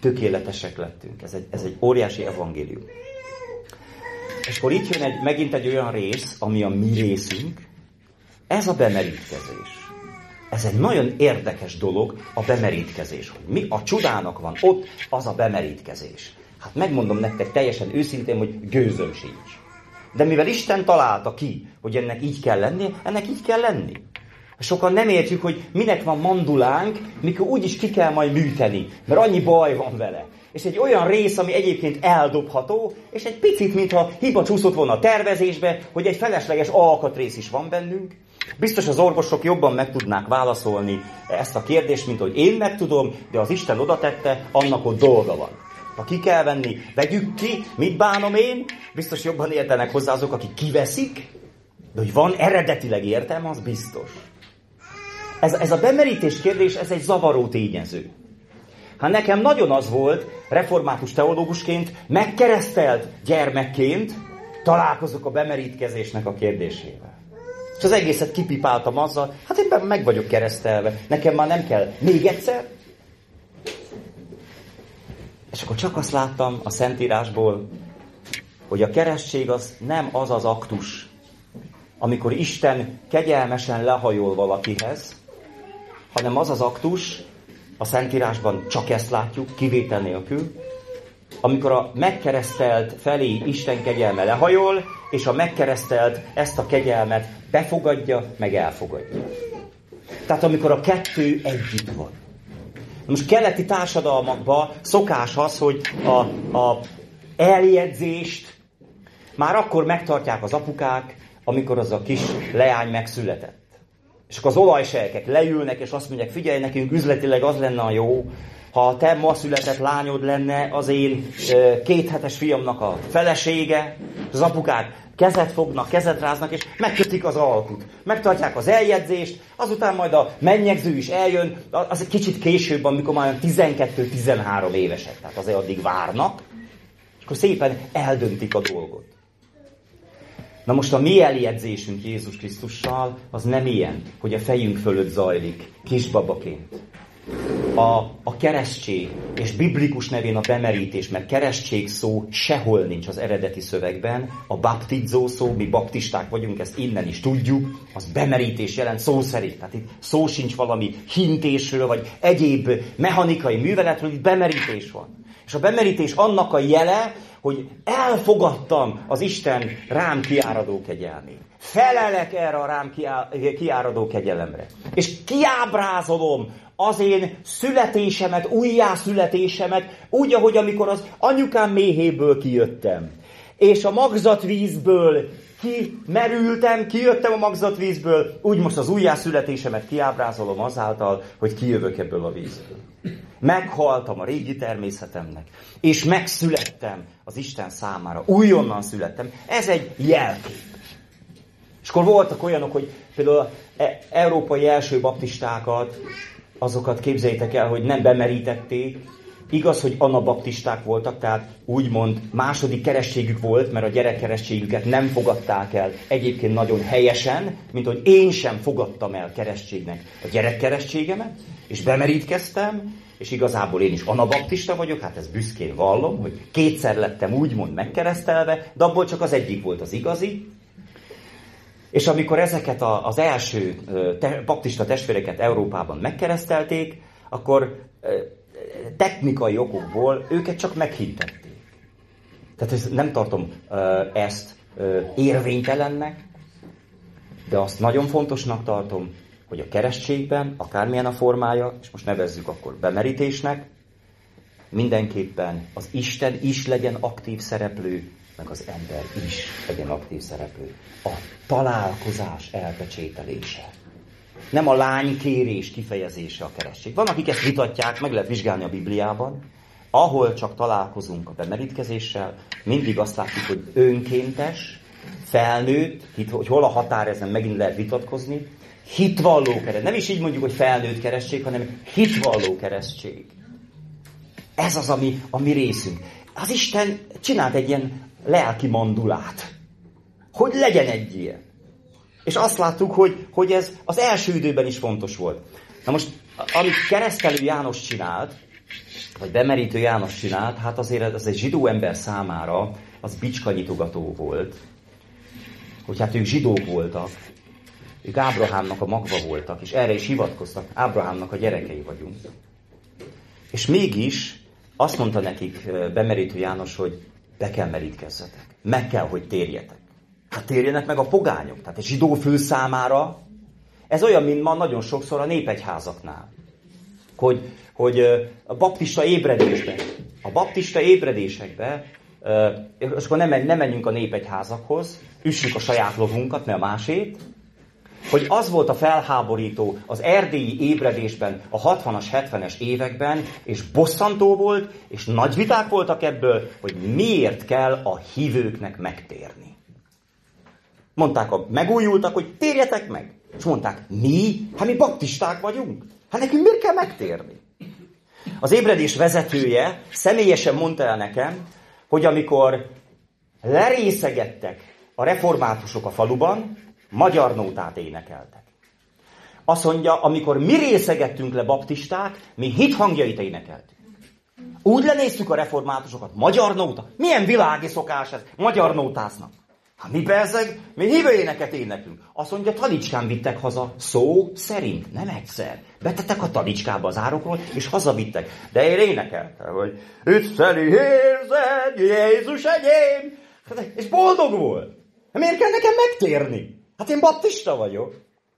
tökéletesek lettünk. Ez egy, ez egy óriási evangélium. És akkor itt jön egy, megint egy olyan rész, ami a mi részünk, ez a bemerítkezés. Ez egy nagyon érdekes dolog, a bemerítkezés. Hogy mi a csodának van ott, az a bemerítkezés. Hát megmondom nektek teljesen őszintén, hogy gőzöm sincs. De mivel Isten találta ki, hogy ennek így kell lenni, ennek így kell lenni. Sokan nem értjük, hogy minek van mandulánk, mikor úgyis ki kell majd műteni, mert annyi baj van vele. És egy olyan rész, ami egyébként eldobható, és egy picit, mintha hiba csúszott volna a tervezésbe, hogy egy felesleges alkatrész is van bennünk. Biztos az orvosok jobban meg tudnák válaszolni ezt a kérdést, mint hogy én meg tudom, de az Isten oda tette, annak ott dolga van. Ha ki kell venni, vegyük ki, mit bánom én, biztos jobban értenek hozzá azok, akik kiveszik, de hogy van eredetileg értelme, az biztos. Ez, ez a bemerítés kérdés, ez egy zavaró tényező. Hát nekem nagyon az volt, református teológusként, megkeresztelt gyermekként találkozok a bemerítkezésnek a kérdésével. És az egészet kipipáltam azzal, hát én meg vagyok keresztelve, nekem már nem kell még egyszer. És akkor csak azt láttam a Szentírásból, hogy a keresztség az nem az az aktus, amikor Isten kegyelmesen lehajol valakihez, hanem az az aktus, a Szentírásban csak ezt látjuk, kivétel nélkül, amikor a megkeresztelt felé Isten kegyelme lehajol, és a megkeresztelt ezt a kegyelmet befogadja, meg elfogadja. Tehát amikor a kettő együtt van. Most keleti társadalmakban szokás az, hogy a, a eljegyzést már akkor megtartják az apukák, amikor az a kis leány megszületett. És akkor az olajsejkek leülnek, és azt mondják, figyelj, nekünk üzletileg az lenne a jó, ha a te ma született lányod lenne az én kéthetes fiamnak a felesége, az apukák kezet fognak, kezet ráznak, és megkötik az alkut. Megtartják az eljegyzést, azután majd a mennyegző is eljön, az egy kicsit később, amikor már tizenkettő-tizenhárom évesek, tehát azért addig várnak, és akkor szépen eldöntik a dolgot. Na most a mi eljegyzésünk Jézus Krisztussal az nem ilyen, hogy a fejünk fölött zajlik, kisbabaként. A, a keresztség, és biblikus nevén a bemerítés, mert keresztség szó sehol nincs az eredeti szövegben, a baptizó szó, mi baptisták vagyunk, ezt innen is tudjuk, az bemerítés jelent szó szerint. Tehát itt szó sincs valami hintésről, vagy egyéb mechanikai műveletről, itt bemerítés van. És a bemerítés annak a jele, hogy elfogadtam az Isten rám kiáradó kegyelmét. Felelek erre a rám kiáradó kegyelemre. És kiábrázolom az én születésemet, újjászületésemet, úgy, ahogy amikor az anyukám méhéből kijöttem. És a magzatvízből kimerültem, kijöttem a magzatvízből, úgy most az újjászületésemet kiábrázolom azáltal, hogy kijövök ebből a vízből. Meghaltam a régi természetemnek, és megszülettem az Isten számára. Újonnan születtem. Ez egy jelkép. És akkor voltak olyanok, hogy például európai első baptistákat, azokat képzeljétek el, hogy nem bemerítették. Igaz, hogy anabaptisták voltak, tehát úgymond második keresztségük volt, mert a gyerekkeresztségüket nem fogadták el egyébként nagyon helyesen, mint hogy én sem fogadtam el keresztségnek a gyerekkeresztségemet, és bemerítkeztem, és igazából én is anabaptista vagyok, hát ezt büszkén vallom, hogy kétszer lettem úgymond megkeresztelve, de abból csak az egyik volt az igazi. És amikor ezeket a, az első te, baptista testvéreket Európában megkeresztelték, akkor technikai okokból őket csak meghintették. Tehát ezt nem tartom ezt érvénytelennek, de azt nagyon fontosnak tartom, hogy a keresztségben, akármilyen a formája, és most nevezzük akkor bemerítésnek, mindenképpen az Isten is legyen aktív szereplő, meg az ember is legyen aktív szereplő. A találkozás elpecsételése. Nem a lánykérés kifejezése a keresztség. Van, akik ezt vitatják, meg lehet vizsgálni a Bibliában, ahol csak találkozunk a bemerítkezéssel, mindig azt látjuk, hogy önkéntes, felnőtt, hogy hol a határ, ezen megint lehet vitatkozni, hitvalló keresztség. Nem is így mondjuk, hogy felnőtt keresztség, hanem hitvalló keresztség. Ez az, ami a mi részünk. Az Isten csinált egy ilyen lelki mandulát, hogy legyen egy ilyen. És azt láttuk, hogy, hogy ez az első időben is fontos volt. Na most, amit Keresztelő János csinált, vagy Bemerítő János csinált, hát azért az egy zsidó ember számára az bicskanyitogató volt, hogy hát ők zsidók voltak, ők Ábrahámnak a magva voltak, és erre is hivatkoztak, Ábrahámnak a gyerekei vagyunk. És mégis azt mondta nekik Bemerítő János, hogy be kell merítkezzetek, meg kell, hogy térjetek. Hát térjenek meg a pogányok, tehát egy zsidó fő számára ez olyan, mint ma nagyon sokszor a népegyházaknál. Hogy, hogy a baptista ébredésben, a baptista ébredésekben, és akkor nem, nem menjünk a népegyházakhoz, üssük a saját lovunkat, ne a másét, hogy az volt a felháborító az erdélyi ébredésben a hatvanas, hetvenes években, és bosszantó volt, és nagy viták voltak ebből, hogy miért kell a hívőknek megtérni. Mondták a megújultak, hogy térjetek meg. És mondták, mi? Hát mi baptisták vagyunk. Hát nekünk miért kell megtérni? Az ébredés vezetője személyesen mondta el nekem, hogy amikor lerészegettek a reformátusok a faluban, magyar nótát énekeltek. Azt mondja, amikor mi részegettünk le baptisták, mi hithangjait énekeltünk. Úgy lenéztük a reformátusokat, magyar nóta. Milyen világi szokás ez? Magyar nótáznak. Hát mi persze, mi hívő éneket éneklünk. Azt mondja, talicskán vittek haza, szó szerint, nem egyszer. Betettek a talicskába az árokról, és hazavittek. De én énekeltem, hogy üsszeli érzed, Jézus enyém. És boldog volt. Miért kell nekem megtérni? Hát én baptista vagyok.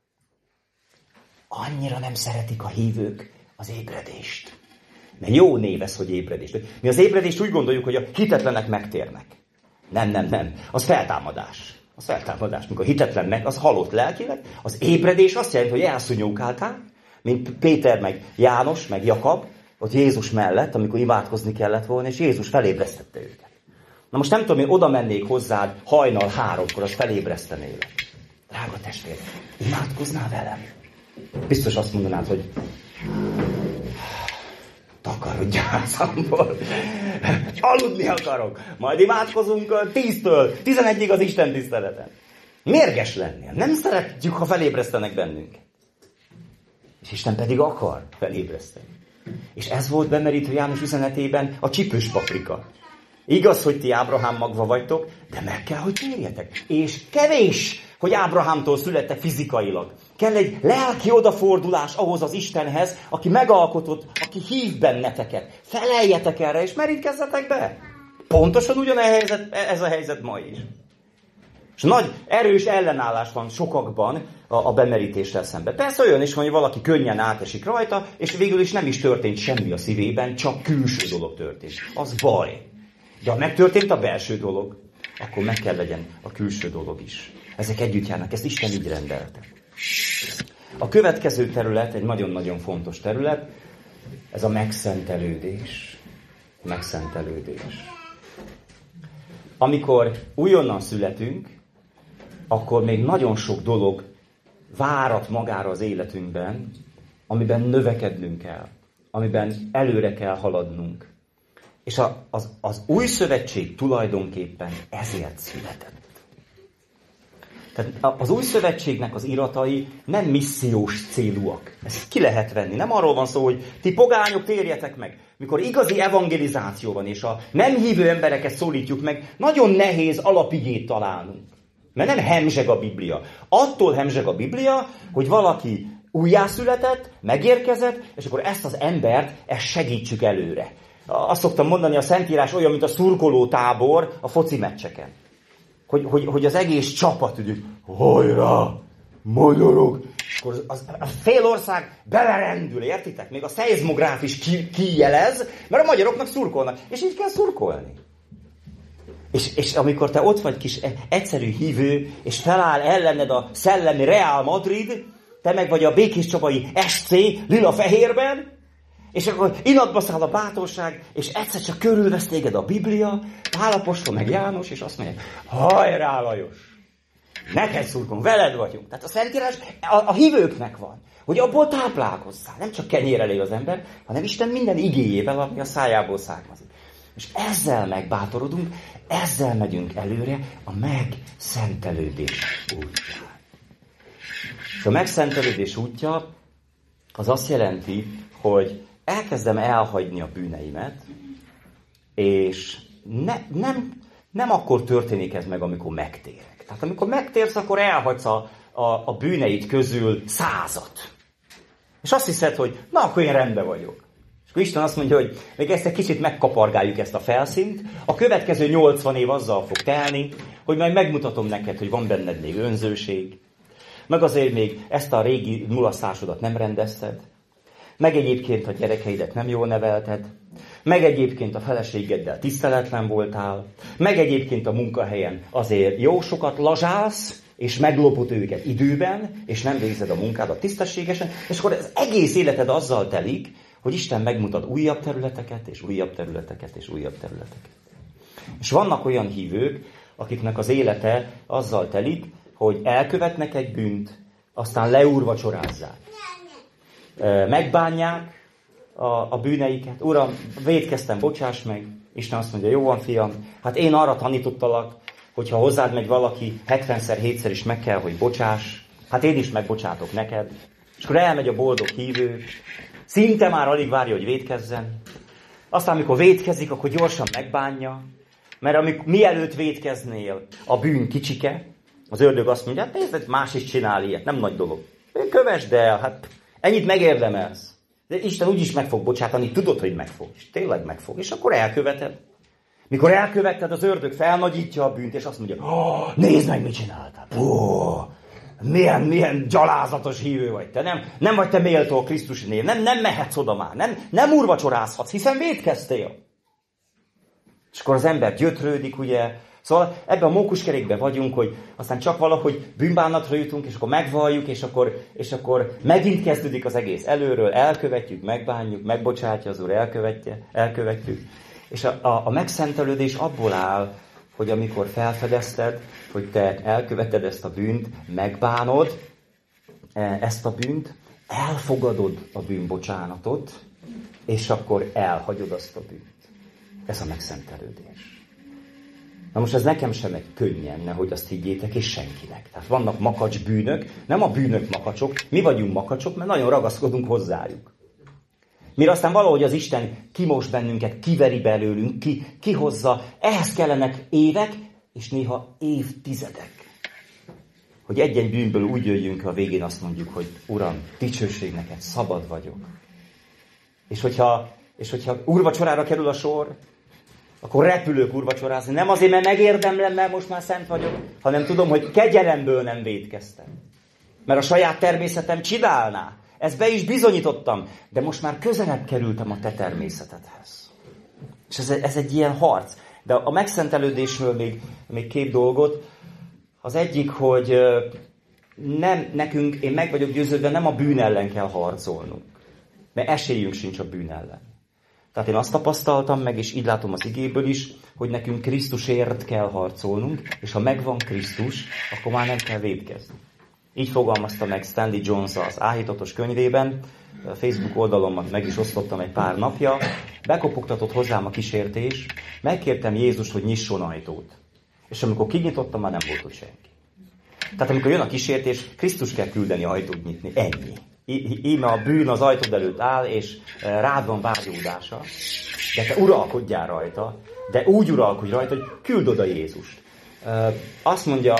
Annyira nem szeretik a hívők az ébredést. Mert jó név ez, hogy ébredés. Mi az ébredést úgy gondoljuk, hogy a hitetlenek megtérnek. Nem, nem, nem. Az feltámadás. Az feltámadás. Mikor hitetlen meg, az halott lelkileg. Az ébredés azt jelenti, hogy elszúnyókáltál, mint Péter, meg János, meg Jakab, ott Jézus mellett, amikor imádkozni kellett volna, és Jézus felébresztette őket. Na most nem tudom, én oda mennék hozzád hajnal háromkor, az felébresztenélek. Drága testvér, imádkoznál velem? Biztos azt mondanád, hogy takarodj házamból. Aludni akarok. Majd imádkozunk tíztől tizenegyig az Isten tiszteleten. Mérges lennél. Nem szeretjük, ha felébresztenek bennünk. És Isten pedig akar felébreszteni. És ez volt Bemerítő János üzenetében a csipős paprika. Igaz, hogy ti Ábrahám magva vagytok, de meg kell, hogy térjetek. És kevés, hogy Ábrahámtól születtek fizikailag. Kell egy lelki odafordulás ahhoz az Istenhez, aki megalkotott, aki hív benneteket. Feleljetek erre, és merítkezzetek be. Pontosan ugyanez ez a helyzet ma is. És nagy, erős ellenállás van sokakban a, a bemerítéssel szemben. Persze olyan is van, hogy valaki könnyen átesik rajta, és végül is nem is történt semmi a szívében, csak külső dolog történt. Az baj. De ha megtörtént a belső dolog, akkor meg kell legyen a külső dolog is. Ezek együtt járnak, ezt Isten így rendelte. A következő terület, egy nagyon-nagyon fontos terület, ez a megszentelődés. Megszentelődés. Amikor újonnan születünk, akkor még nagyon sok dolog várat magára az életünkben, amiben növekednünk kell, amiben előre kell haladnunk. És a, az, az új szövetség tulajdonképpen ezért született. Tehát az új szövetségnek az iratai nem missziós célúak. Ezt ki lehet venni. Nem arról van szó, hogy ti pogányok, térjetek meg. Mikor igazi evangelizáció van, és a nem hívő embereket szólítjuk meg, nagyon nehéz alapigét találnunk. Mert nem hemzseg a Biblia. Attól hemzseg a Biblia, hogy valaki újjászületett, megérkezett, és akkor ezt az embert, ezt segítsük előre. Azt szoktam mondani, a Szentírás olyan, mint a szurkoló tábor a foci meccseken. Hogy, hogy, hogy az egész csapat, úgy, hajrá, magyarok! Akkor az, a fél ország belerendül, értitek? Még a szeizmográf is ki, kijelez, mert a magyaroknak szurkolnak. És így kell szurkolni. És, és amikor te ott vagy kis egyszerű hívő, és feláll ellened a szellemi Real Madrid, te meg vagy a Békés Csabai es cé lila-fehérben, és akkor inatba száll a bátorság, és egyszer csak körülvesz téged a Biblia, Pál apostol meg János, és azt mondja, hajrá Lajos! Neked szurkolunk, veled vagyunk. Tehát a Szentírás a, a hívőknek van, hogy abból táplálkozzál. Nem csak kenyérrel él az ember, hanem Isten minden igéjével, ami a szájából származik. És ezzel megbátorodunk, ezzel megyünk előre a megszentelődés útján. És a megszentelődés útja az azt jelenti, hogy elkezdem elhagyni a bűneimet, és ne, nem, nem akkor történik ez meg, amikor megtérek. Tehát amikor megtérsz, akkor elhagysz a, a, a bűneid közül százat. És azt hiszed, hogy na, akkor én rendben vagyok. És akkor Isten azt mondja, hogy még ezt egy kicsit megkapargáljuk ezt a felszínt, a következő nyolcvan év azzal fog telni, hogy majd megmutatom neked, hogy van benned még önzőség, meg azért még ezt a régi mulasztásodat nem rendezted, meg egyébként a gyerekeidet nem jól nevelted, meg egyébként a feleségeddel tiszteletlen voltál, meg egyébként a munkahelyen azért jó sokat lazsálsz, és meglopod őket időben, és nem végzed a munkádat tisztességesen, és akkor az egész életed azzal telik, hogy Isten megmutat újabb területeket, és újabb területeket, és újabb területeket. És vannak olyan hívők, akiknek az élete azzal telik, hogy elkövetnek egy bűnt, aztán leúrvacsorázzák. Megbánják a, a bűneiket. Uram, vétkeztem, bocsáss meg. Isten azt mondja, jó van, fiam, hát én arra tanítottalak, hogyha hozzád megy valaki hetvenszer, hétszer is meg kell, hogy bocsáss, hát én is megbocsátok neked. És akkor elmegy a boldog hívő, szinte már alig várja, hogy vétkezzen. Aztán, amikor vétkezik, akkor gyorsan megbánja, mert amikor, mielőtt vétkeznél, a bűn kicsike, az ördög azt mondja, hát nézd, más is csinál ilyet, nem nagy dolog. Kövesd el, hát ennyit megérdemelsz. De Isten úgyis meg fog bocsátani, tudod, hogy meg fog. És tényleg meg fog. És akkor elköveted. Mikor elkövetted, az ördög felnagyítja a bűnt, és azt mondja, oh, nézd meg, mit csináltál. Oh, milyen, milyen gyalázatos hívő vagy te. Nem, nem vagy te méltó a Krisztusi név. Nem, nem mehetsz oda már. Nem, nem úrvacsorázhatsz, hiszen vétkeztél. És akkor az ember gyötrődik, ugye. Szóval ebben a mókuskerékben vagyunk, hogy aztán csak valahogy bűnbánatra jutunk, és akkor megvalljuk, és akkor, és akkor megint kezdődik az egész előről, elkövetjük, megbánjuk, megbocsátja az Úr, elkövetje, elkövetjük. És a, a, a megszentelődés abból áll, hogy amikor felfedezted, hogy te elköveted ezt a bűnt, megbánod ezt a bűnt, elfogadod a bűnbocsánatot, és akkor elhagyod azt a bűnt. Ez a megszentelődés. Na most ez nekem sem megy könnyen, nehogy azt higgyétek, és senkinek. Tehát vannak makacs bűnök, nem a bűnök makacsok, mi vagyunk makacsok, mert nagyon ragaszkodunk hozzájuk. Mire aztán valahogy az Isten kimos bennünket, kiveri belőlünk, ki, kihozza, ehhez kellenek évek, és néha évtizedek. Hogy egy-egy bűnből úgy jöjjünk, a végén azt mondjuk, hogy Uram, dicsőség neked, szabad vagyok. És hogyha, és hogyha úrvacsorára kerül a sor, akkor repülök úrvacsorázni. Nem azért, mert megérdemlem, mert most már szent vagyok, hanem tudom, hogy kegyelemből nem vétkeztem. Mert a saját természetem csinálná. Ezt be is bizonyítottam, de most már közelebb kerültem a te természetedhez. És ez, ez egy ilyen harc. De a megszentelődésről még, még két dolgot. Az egyik, hogy nem nekünk, én meg vagyok győződve, nem a bűn ellen kell harcolnunk. Mert esélyünk sincs a bűn ellen. Tehát én azt tapasztaltam meg, és így látom az igéből is, hogy nekünk Krisztusért kell harcolnunk, és ha megvan Krisztus, akkor már nem kell vétkezni. Így fogalmazta meg Stanley Jones az Áhítatos könyvében, a Facebook oldalon meg is osztottam egy pár napja, bekopogtatott hozzám a kísértés, megkértem Jézust, hogy nyisson ajtót. És amikor kinyitottam, már nem volt ott senki. Tehát amikor jön a kísértés, Krisztus kell küldeni ajtót nyitni, ennyi. Íme a bűn az ajtód előtt áll, és rád van vágyódása, de te uralkodjál rajta, de úgy uralkodj rajta, hogy küld oda Jézust. Azt mondja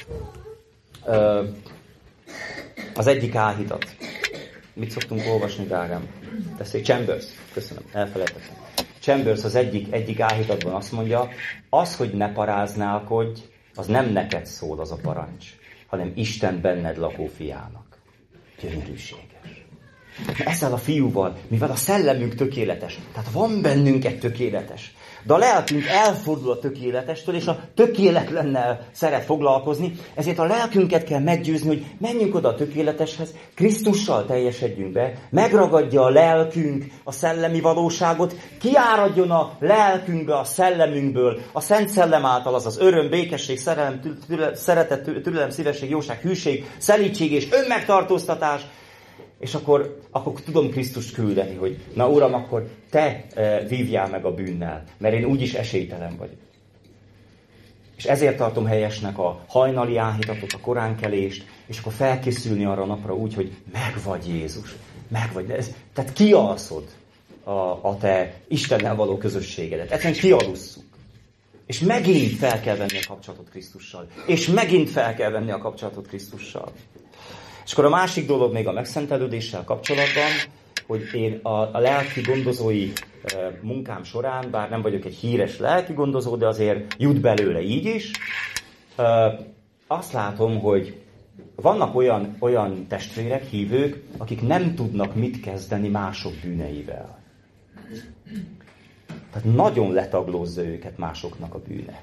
az egyik áhítat. Mit szoktunk olvasni, drágám? Tessék, Chambers. Köszönöm, elfelejtettem. Chambers az egyik, egyik áhítatban azt mondja, az, hogy ne paráználkodj, az nem neked szól az a parancs, hanem Isten benned lakó fiának. Gyönyörűséges. Ezzel a fiúval, mivel a szellemünk tökéletes, tehát van bennünk egy tökéletes, de a lelkünk elfordul a tökéletestől, és a tökéletlennel szeret foglalkozni, ezért a lelkünket kell meggyőzni, hogy menjünk oda a tökéleteshez, Krisztussal teljesedjünk be, megragadja a lelkünk a szellemi valóságot, kiáradjon a lelkünkbe a szellemünkből, a Szent Szellem által, azaz öröm, békesség, szerelem, türelem, szeretet, türelem, szívesség, jóság, hűség, szelídség és önmegtartóztatás. És akkor, akkor tudom Krisztust küldeni, hogy na Uram, akkor te e, vívjál meg a bűnnel, mert én úgyis esélytelen vagyok. És ezért tartom helyesnek a hajnali áhítatot, a koránkelést, és akkor felkészülni arra a napra úgy, hogy megvagy Jézus, megvagy. Ez, tehát kialszod, a, a te Istennel való közösségedet. Egyszerűen kialusszuk. És megint fel kell venni a kapcsolatot Krisztussal. És megint fel kell venni a kapcsolatot Krisztussal. És akkor a másik dolog még a megszentelődéssel kapcsolatban, hogy én a, a lelki gondozói e, munkám során, bár nem vagyok egy híres lelki gondozó, de azért jut belőle így is, e, azt látom, hogy vannak olyan, olyan testvérek, hívők, akik nem tudnak mit kezdeni mások bűneivel. Tehát nagyon letaglózza őket másoknak a bűne.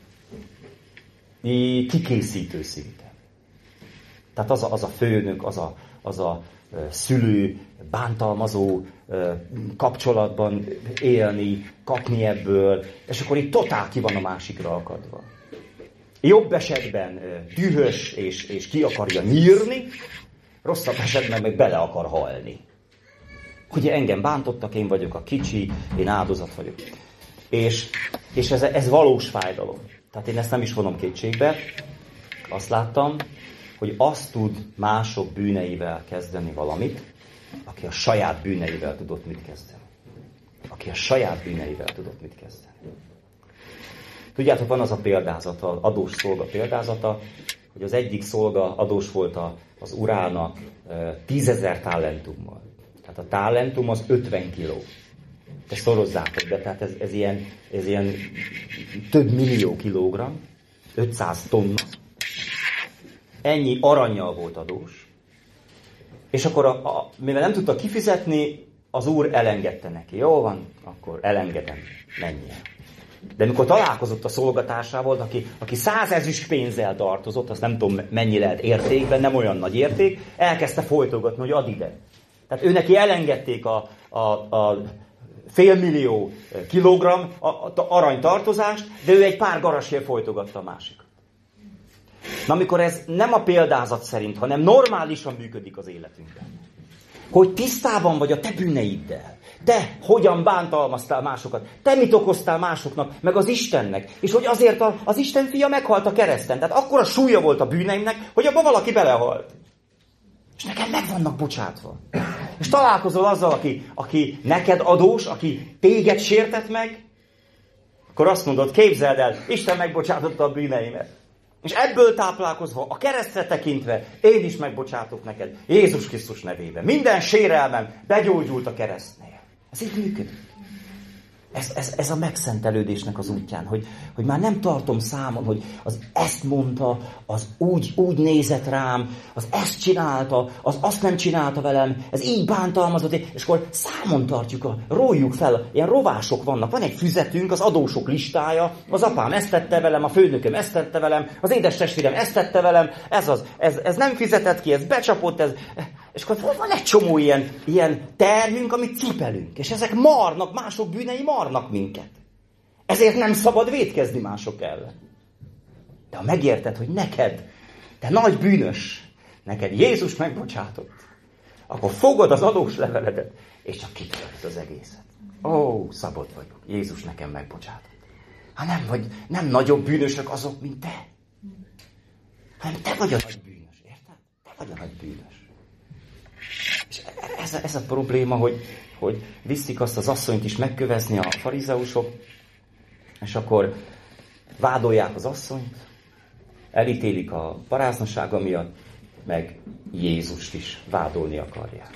Így kikészítő szinte. Tehát az a, az a főnök, az a, az a szülő, bántalmazó kapcsolatban élni, kapni ebből, és akkor itt totál ki van a másikra akadva. Jobb esetben dühös, és, és ki akarja nyírni, rosszabb esetben meg bele akar halni. Ugye engem bántottak, én vagyok a kicsi, én áldozat vagyok. És, és ez, ez valós fájdalom. Tehát én ezt nem is vonom kétségbe. Azt láttam, hogy azt tud mások bűneivel kezdeni valamit, aki a saját bűneivel tudott mit kezdeni. Aki a saját bűneivel tudott mit kezdeni. Tudjátok, van az a példázata, az adós szolga példázata, hogy az egyik szolga adós volt az urának tízezer talentummal. Tehát a talentum az ötven kiló. Te szorozzátok be, tehát ez, ez, ilyen, ez ilyen több millió kilogramm, ötszáz tonna. Ennyi arannyal volt adós. És akkor, a, a, mivel nem tudta kifizetni, az úr elengedte neki. Jó van, akkor elengedem, menjen. De amikor találkozott a szolgatársával, aki, aki száz ezüst pénzzel tartozott, azt nem tudom mennyi lehet értékben, nem olyan nagy érték, elkezdte folytogatni, hogy add ide. Tehát ő neki elengedték a, a, a félmillió kilogramm aranytartozást, de ő egy pár garasért folytogatta a másikat. Na, amikor ez nem a példázat szerint, hanem normálisan működik az életünkben. Hogy tisztában vagy a te bűneiddel. Te hogyan bántalmaztál másokat. Te mit okoztál másoknak, meg az Istennek. És hogy azért a, az Isten fia meghalt a kereszten. Tehát akkora súlya volt a bűneimnek, hogy abban valaki belehalt. És nekem meg vannak bocsátva. És találkozol azzal, aki, aki neked adós, aki téged sértett meg, akkor azt mondod, képzeld el, Isten megbocsátotta a bűneimet. És ebből táplálkozva, a keresztre tekintve, én is megbocsátok neked, Jézus Krisztus nevében. Minden sérelmem begyógyult a keresztnél. Ez így működik. Ez, ez, ez a megszentelődésnek az útján, hogy, hogy már nem tartom számon, hogy az ezt mondta, az úgy, úgy nézett rám, az ezt csinálta, az azt nem csinálta velem, ez így bántalmazott, és akkor számon tartjuk, a, rójuk fel, ilyen rovások vannak, van egy füzetünk, az adósok listája, az apám ezt tette velem, a főnököm ezt tette velem, az édes testvérem ezt tette velem, ez, az, ez, ez nem fizetett ki, ez becsapott, ez... És akkor van egy csomó ilyen, ilyen terhünk, amit cipelünk. És ezek marnak, mások bűnei marnak minket. Ezért nem szabad vétkezni mások ellen. De ha megérted, hogy neked, te nagy bűnös, neked Jézus megbocsátott, akkor fogod az adós leveledet, és csak kitöltöd az egészet. Ó, szabad vagyok, Jézus nekem megbocsátott. Hát nem vagy, nem nagyobb bűnösök azok, mint te. Hanem te vagy a nagy bűnös, érted? Te vagy a nagy bűnös. És ez a, ez a probléma, hogy, hogy viszik azt az asszonyt is megkövezni a farizeusok, és akkor vádolják az asszonyt, elítélik a paráznasága miatt, meg Jézust is vádolni akarják.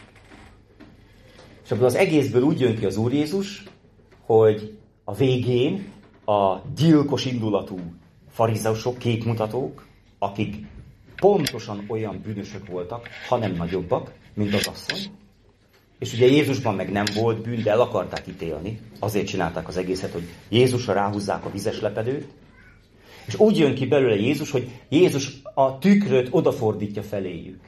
És akkor az egészből úgy jön ki az Úr Jézus, hogy a végén a gyilkos indulatú farizeusok, képmutatók, akik pontosan olyan bűnösök voltak, ha nem nagyobbak, mint az asszony. És ugye Jézusban meg nem volt bűn, de el akarták ítélni. Azért csinálták az egészet, hogy Jézusra ráhúzzák a vizes lepedőt. És úgy jön ki belőle Jézus, hogy Jézus a tükröt odafordítja feléjük.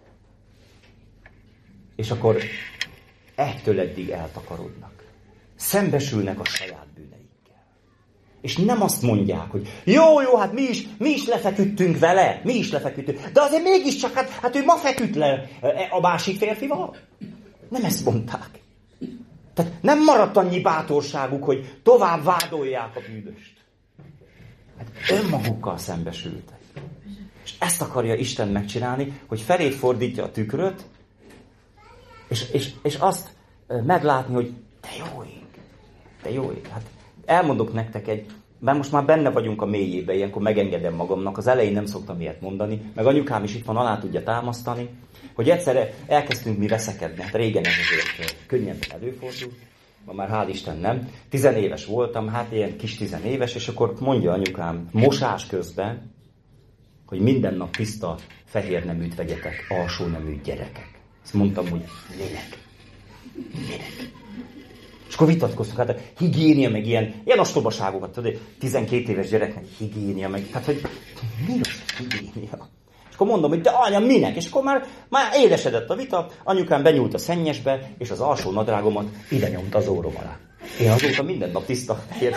És akkor ettől eddig eltakarodnak. Szembesülnek a saját bűneikkel. És nem azt mondják, hogy jó, jó, hát mi is, mi is lefeküdtünk vele, mi is lefeküdtünk. De azért mégiscsak, hát, hát ő ma feküdt le a másik férfival. Nem ezt mondták. Tehát nem maradt annyi bátorságuk, hogy tovább vádolják a bűnöst. Hát önmagukkal szembesültek. És ezt akarja Isten megcsinálni, hogy felét fordítja a tükröt, és, és, és azt meglátni, hogy De jó ég. De jó ég. Hát elmondok nektek egy, mert most már benne vagyunk a mélyébe, ilyenkor megengedem magamnak. Az elején nem szoktam ilyet mondani, meg anyukám is itt van, alá tudja támasztani, hogy egyszerre elkezdtünk mi veszekedni. Hát régen ez azért könnyebben előfordult. Ma már hál' Isten nem. Tizenéves voltam, hát ilyen kis tizenéves, és akkor mondja anyukám mosás közben, hogy minden nap tiszta fehér neműt vegyetek, alsó nemű gyerekek. Ezt mondtam, hogy minek? Minek? És akkor vitatkoztunk, hát a higiénia, meg ilyen, ilyen ostobaságokat, tudod, tizenkét éves gyereknek higiénia, meg, hát hogy mi az higiénia? És akkor mondom, hogy de anya, minek? És akkor már, már élesedett a vita, anyukám benyúlt a szennyesbe, és az alsó nadrágomat ide nyomta az órom alá. Én azóta minden nap tiszta fehér.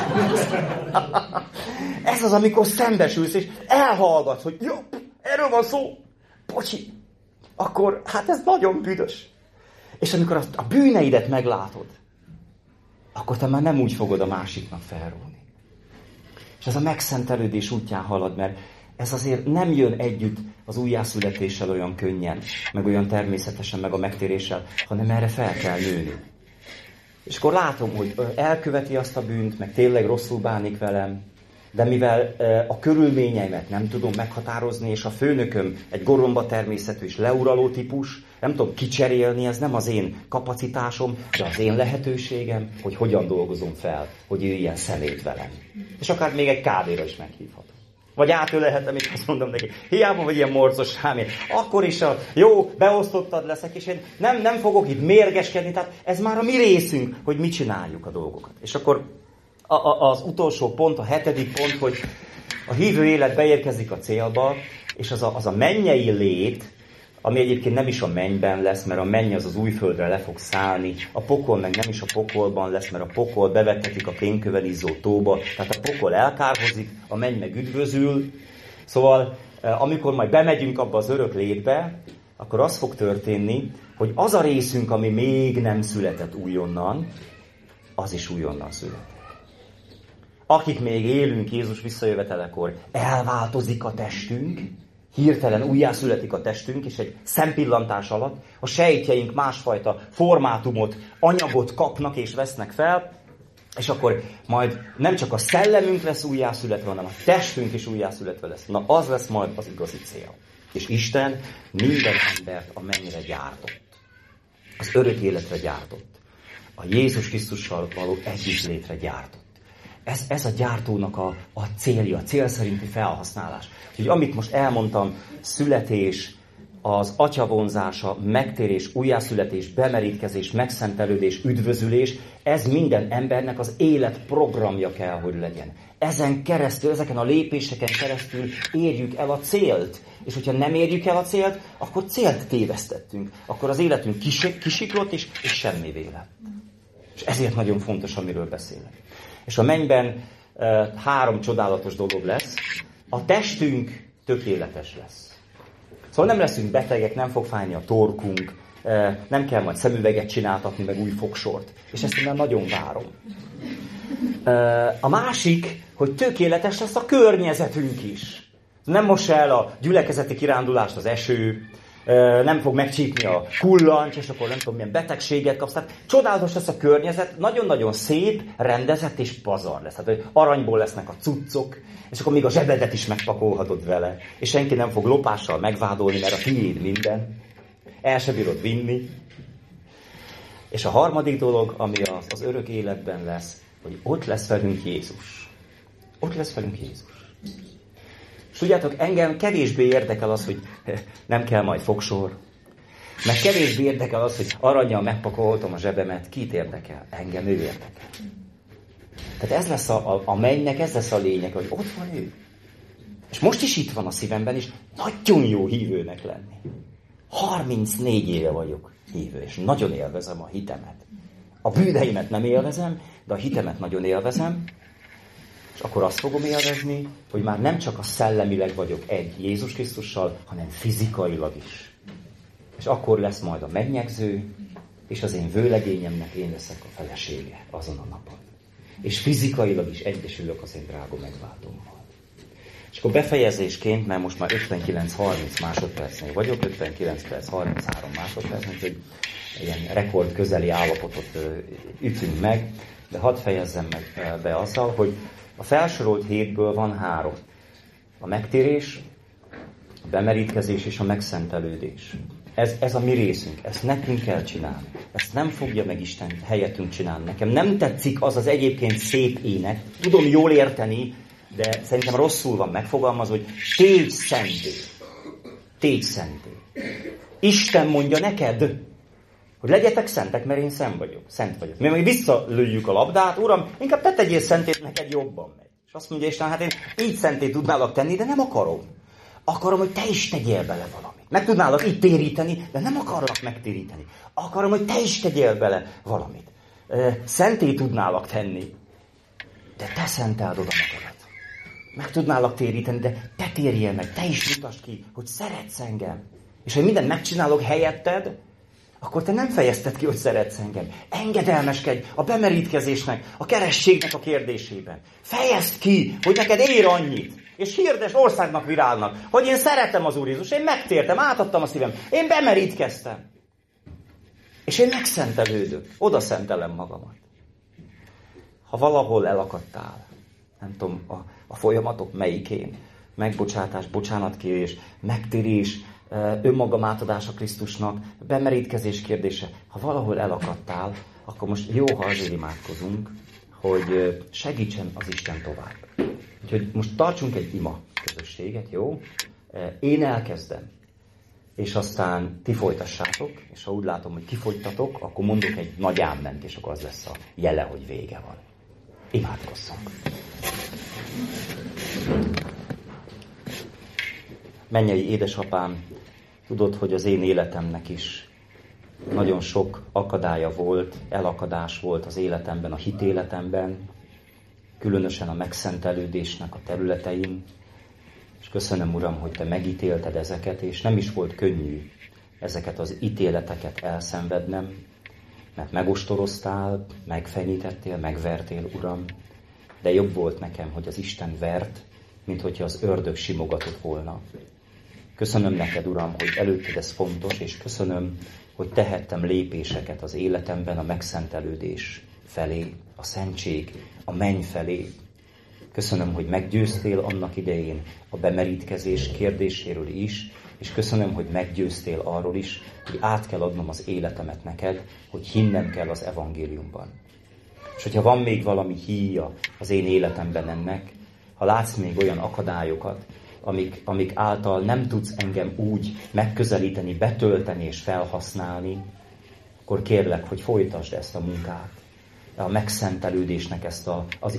Ez az, amikor szembesülsz, és elhallgatsz, hogy jó, erről van szó, bocsi, akkor hát ez nagyon büdös. És amikor azt, a bűneidet meglátod, akkor te már nem úgy fogod a másiknak felrólni. És ez a megszentelődés útján halad, mert ez azért nem jön együtt az újjászületéssel olyan könnyen, meg olyan természetesen, meg a megtéréssel, hanem erre fel kell nőni. És akkor látom, hogy elköveti azt a bűnt, meg tényleg rosszul bánik velem, de mivel a körülményeimet nem tudom meghatározni, és a főnököm egy goromba természetű és leuraló típus, nem tudom kicserélni, ez nem az én kapacitásom, de az én lehetőségem, hogy hogyan dolgozom fel, hogy ő ilyen szemét velem. És akár még egy kávéra is meghívhatom. Vagy átölelhetem, és azt mondom neki, hiába vagy ilyen morcos hámé, akkor is a jó, beosztottad leszek, és én nem, nem fogok itt mérgeskedni, tehát ez már a mi részünk, hogy mi csináljuk a dolgokat. És akkor a, a, az utolsó pont, a hetedik pont, hogy a hívő élet beérkezik a célba, és az a, az a mennyei lét, ami egyébként nem is a mennyben lesz, mert a menny az az újföldre le fog szállni, a pokol meg nem is a pokolban lesz, mert a pokol bevetetik a kénkövel izzó tóba, tehát a pokol elkárhozik, a menny meg üdvözül. Szóval, amikor majd bemegyünk abba az örök létbe, akkor az fog történni, hogy az a részünk, ami még nem született újonnan, az is újonnan született. Akik még élünk Jézus visszajövetelekor, elváltozik a testünk, hirtelen újjászületik a testünk, és egy szempillantás alatt a sejtjeink másfajta formátumot, anyagot kapnak és vesznek fel, és akkor majd nem csak a szellemünk lesz újjászületve, hanem a testünk is újjászületve lesz. Na, az lesz majd az igazi cél. És Isten minden embert a mennyre gyártott. Az örök életre gyártott. A Jézus Krisztussal való együttlétre gyártott. Ez, ez a gyártónak a, a célja, a cél szerinti felhasználás. Úgyhogy amit most elmondtam, születés, az atya vonzása, megtérés, újjászületés, bemerítkezés, megszentelődés, üdvözülés, ez minden embernek az élet programja kell, hogy legyen. Ezen keresztül, ezeken a lépéseken keresztül érjük el a célt. És hogyha nem érjük el a célt, akkor célt tévesztettünk. Akkor az életünk kis, kisiklott és, és semmivé lett. És ezért nagyon fontos, amiről beszélek. És a mennyben e, három csodálatos dolog lesz. A testünk tökéletes lesz. Szóval nem leszünk betegek, nem fog fájni a torkunk, e, nem kell majd szemüveget csináltatni, meg új fogsort. És ezt én nagyon várom. E, a másik, hogy tökéletes lesz a környezetünk is. Nem mossa el a gyülekezeti kirándulást az eső, nem fog megcsípni a kullancs, és akkor nem tudom, milyen betegséget kapsz. Tehát csodálatos lesz a környezet, nagyon-nagyon szép, rendezett és pazar lesz. Tehát, hogy aranyból lesznek a cuccok, és akkor még a zsebedet is megpakolhatod vele. És senki nem fog lopással megvádolni, mert a tiéd minden. El se bírod vinni. És a harmadik dolog, ami az, az örök életben lesz, hogy ott lesz velünk Jézus. Ott lesz velünk Jézus. És tudjátok, engem kevésbé érdekel az, hogy nem kell majd fogsor. Meg kevésbé érdekel az, hogy arannyal megpakoltam a zsebemet. Kit érdekel? Engem ő érdekel. Tehát ez lesz a, a, a mennynek, ez lesz a lényeg, hogy ott van ő. És most is itt van a szívemben, és nagyon jó hívőnek lenni. harmincnégy éve vagyok hívő, és nagyon élvezem a hitemet. A bűneimet nem élvezem, de a hitemet nagyon élvezem. És akkor azt fogom élvezni, hogy már nem csak a szellemileg vagyok egy Jézus Krisztussal, hanem fizikailag is. És akkor lesz majd a megnyegző, és az én vőlegényemnek én leszek a felesége azon a napon. És fizikailag is egyesülök az én drága megváltómmal. És akkor befejezésként, mert most már ötvenkilenc harminc másodpercnél vagyok, ötvenkilenc perc harminchárom másodperc, úgyhogy ilyen rekord közeli állapotot ütünk meg, de hadd fejezzem meg be azzal, hogy a felsorolt hétből van három. A megtérés, a bemerítkezés és a megszentelődés. Ez, ez a mi részünk, ezt nekünk kell csinálni. Ezt nem fogja meg Isten helyettünk csinálni. Nekem nem tetszik az az egyébként szép ének, tudom jól érteni, de szerintem rosszul van megfogalmazva, hogy tégy szenté. Tégy szenté. Isten mondja neked, hogy legyetek szentek, mert én szent vagyok. Szent vagyok. Mi meg visszalőjük a labdát, Uram, inkább te tegyél szentét, neked jobban megy. És azt mondja Isten, hát én így szentét tudnálak tenni, de nem akarom. Akarom, hogy te is tegyél bele valamit. Meg tudnálak így téríteni, de nem akarlak megtéríteni. Akarom, hogy te is tegyél bele valamit. Szenté tudnálak tenni, de te szenteld oda magadat. Meg tudnálak téríteni, de te térjél meg, te is mutasd ki, hogy szeretsz engem. És ha mindent megcsinálok helyetted, akkor te nem fejezted ki, hogy szeretsz engem. Engedelmeskedj a bemerítkezésnek, a kerességnek a kérdésében. Fejezd ki, hogy neked ér annyit. És hirdes országnak, virágnak, hogy én szeretem az Úr Jézus, én megtértem, átadtam a szívem, én bemerítkeztem. És én megszentelődök, oda szentelem magamat. Ha valahol elakadtál, nem tudom, a, a folyamatok melyikén, megbocsátás, bocsánatkérés, megtérés, önmagam átadása Krisztusnak, bemerítkezés kérdése. Ha valahol elakadtál, akkor most jó, ha azért imádkozunk, hogy segítsen az Isten tovább. Úgyhogy most tartsunk egy ima közösséget, jó? Én elkezdem, és aztán ti folytassátok, és ha úgy látom, hogy kifogytatok, akkor mondok egy nagy áment, és akkor az lesz a jele, hogy vége van. Imádkozzunk. Mennyei édesapám, tudod, hogy az én életemnek is nagyon sok akadálya volt, elakadás volt az életemben, a hitéletemben, különösen a megszentelődésnek a területein. És köszönöm, Uram, hogy te megítélted ezeket, és nem is volt könnyű ezeket az ítéleteket elszenvednem, mert megostoroztál, megfenyítettél, megvertél, Uram, de jobb volt nekem, hogy az Isten vert, mint hogyha az ördög simogatott volna. Köszönöm neked, Uram, hogy előtted ez fontos, és köszönöm, hogy tehettem lépéseket az életemben a megszentelődés felé, a szentség, a menny felé. Köszönöm, hogy meggyőztél annak idején a bemerítkezés kérdéséről is, és köszönöm, hogy meggyőztél arról is, hogy át kell adnom az életemet neked, hogy hinnem kell az evangéliumban. És hogyha van még valami híja az én életemben ennek, ha látsz még olyan akadályokat, amik, amik által nem tudsz engem úgy megközelíteni, betölteni és felhasználni, akkor kérlek, hogy folytasd ezt a munkát, a megszentelődésnek ezt a, az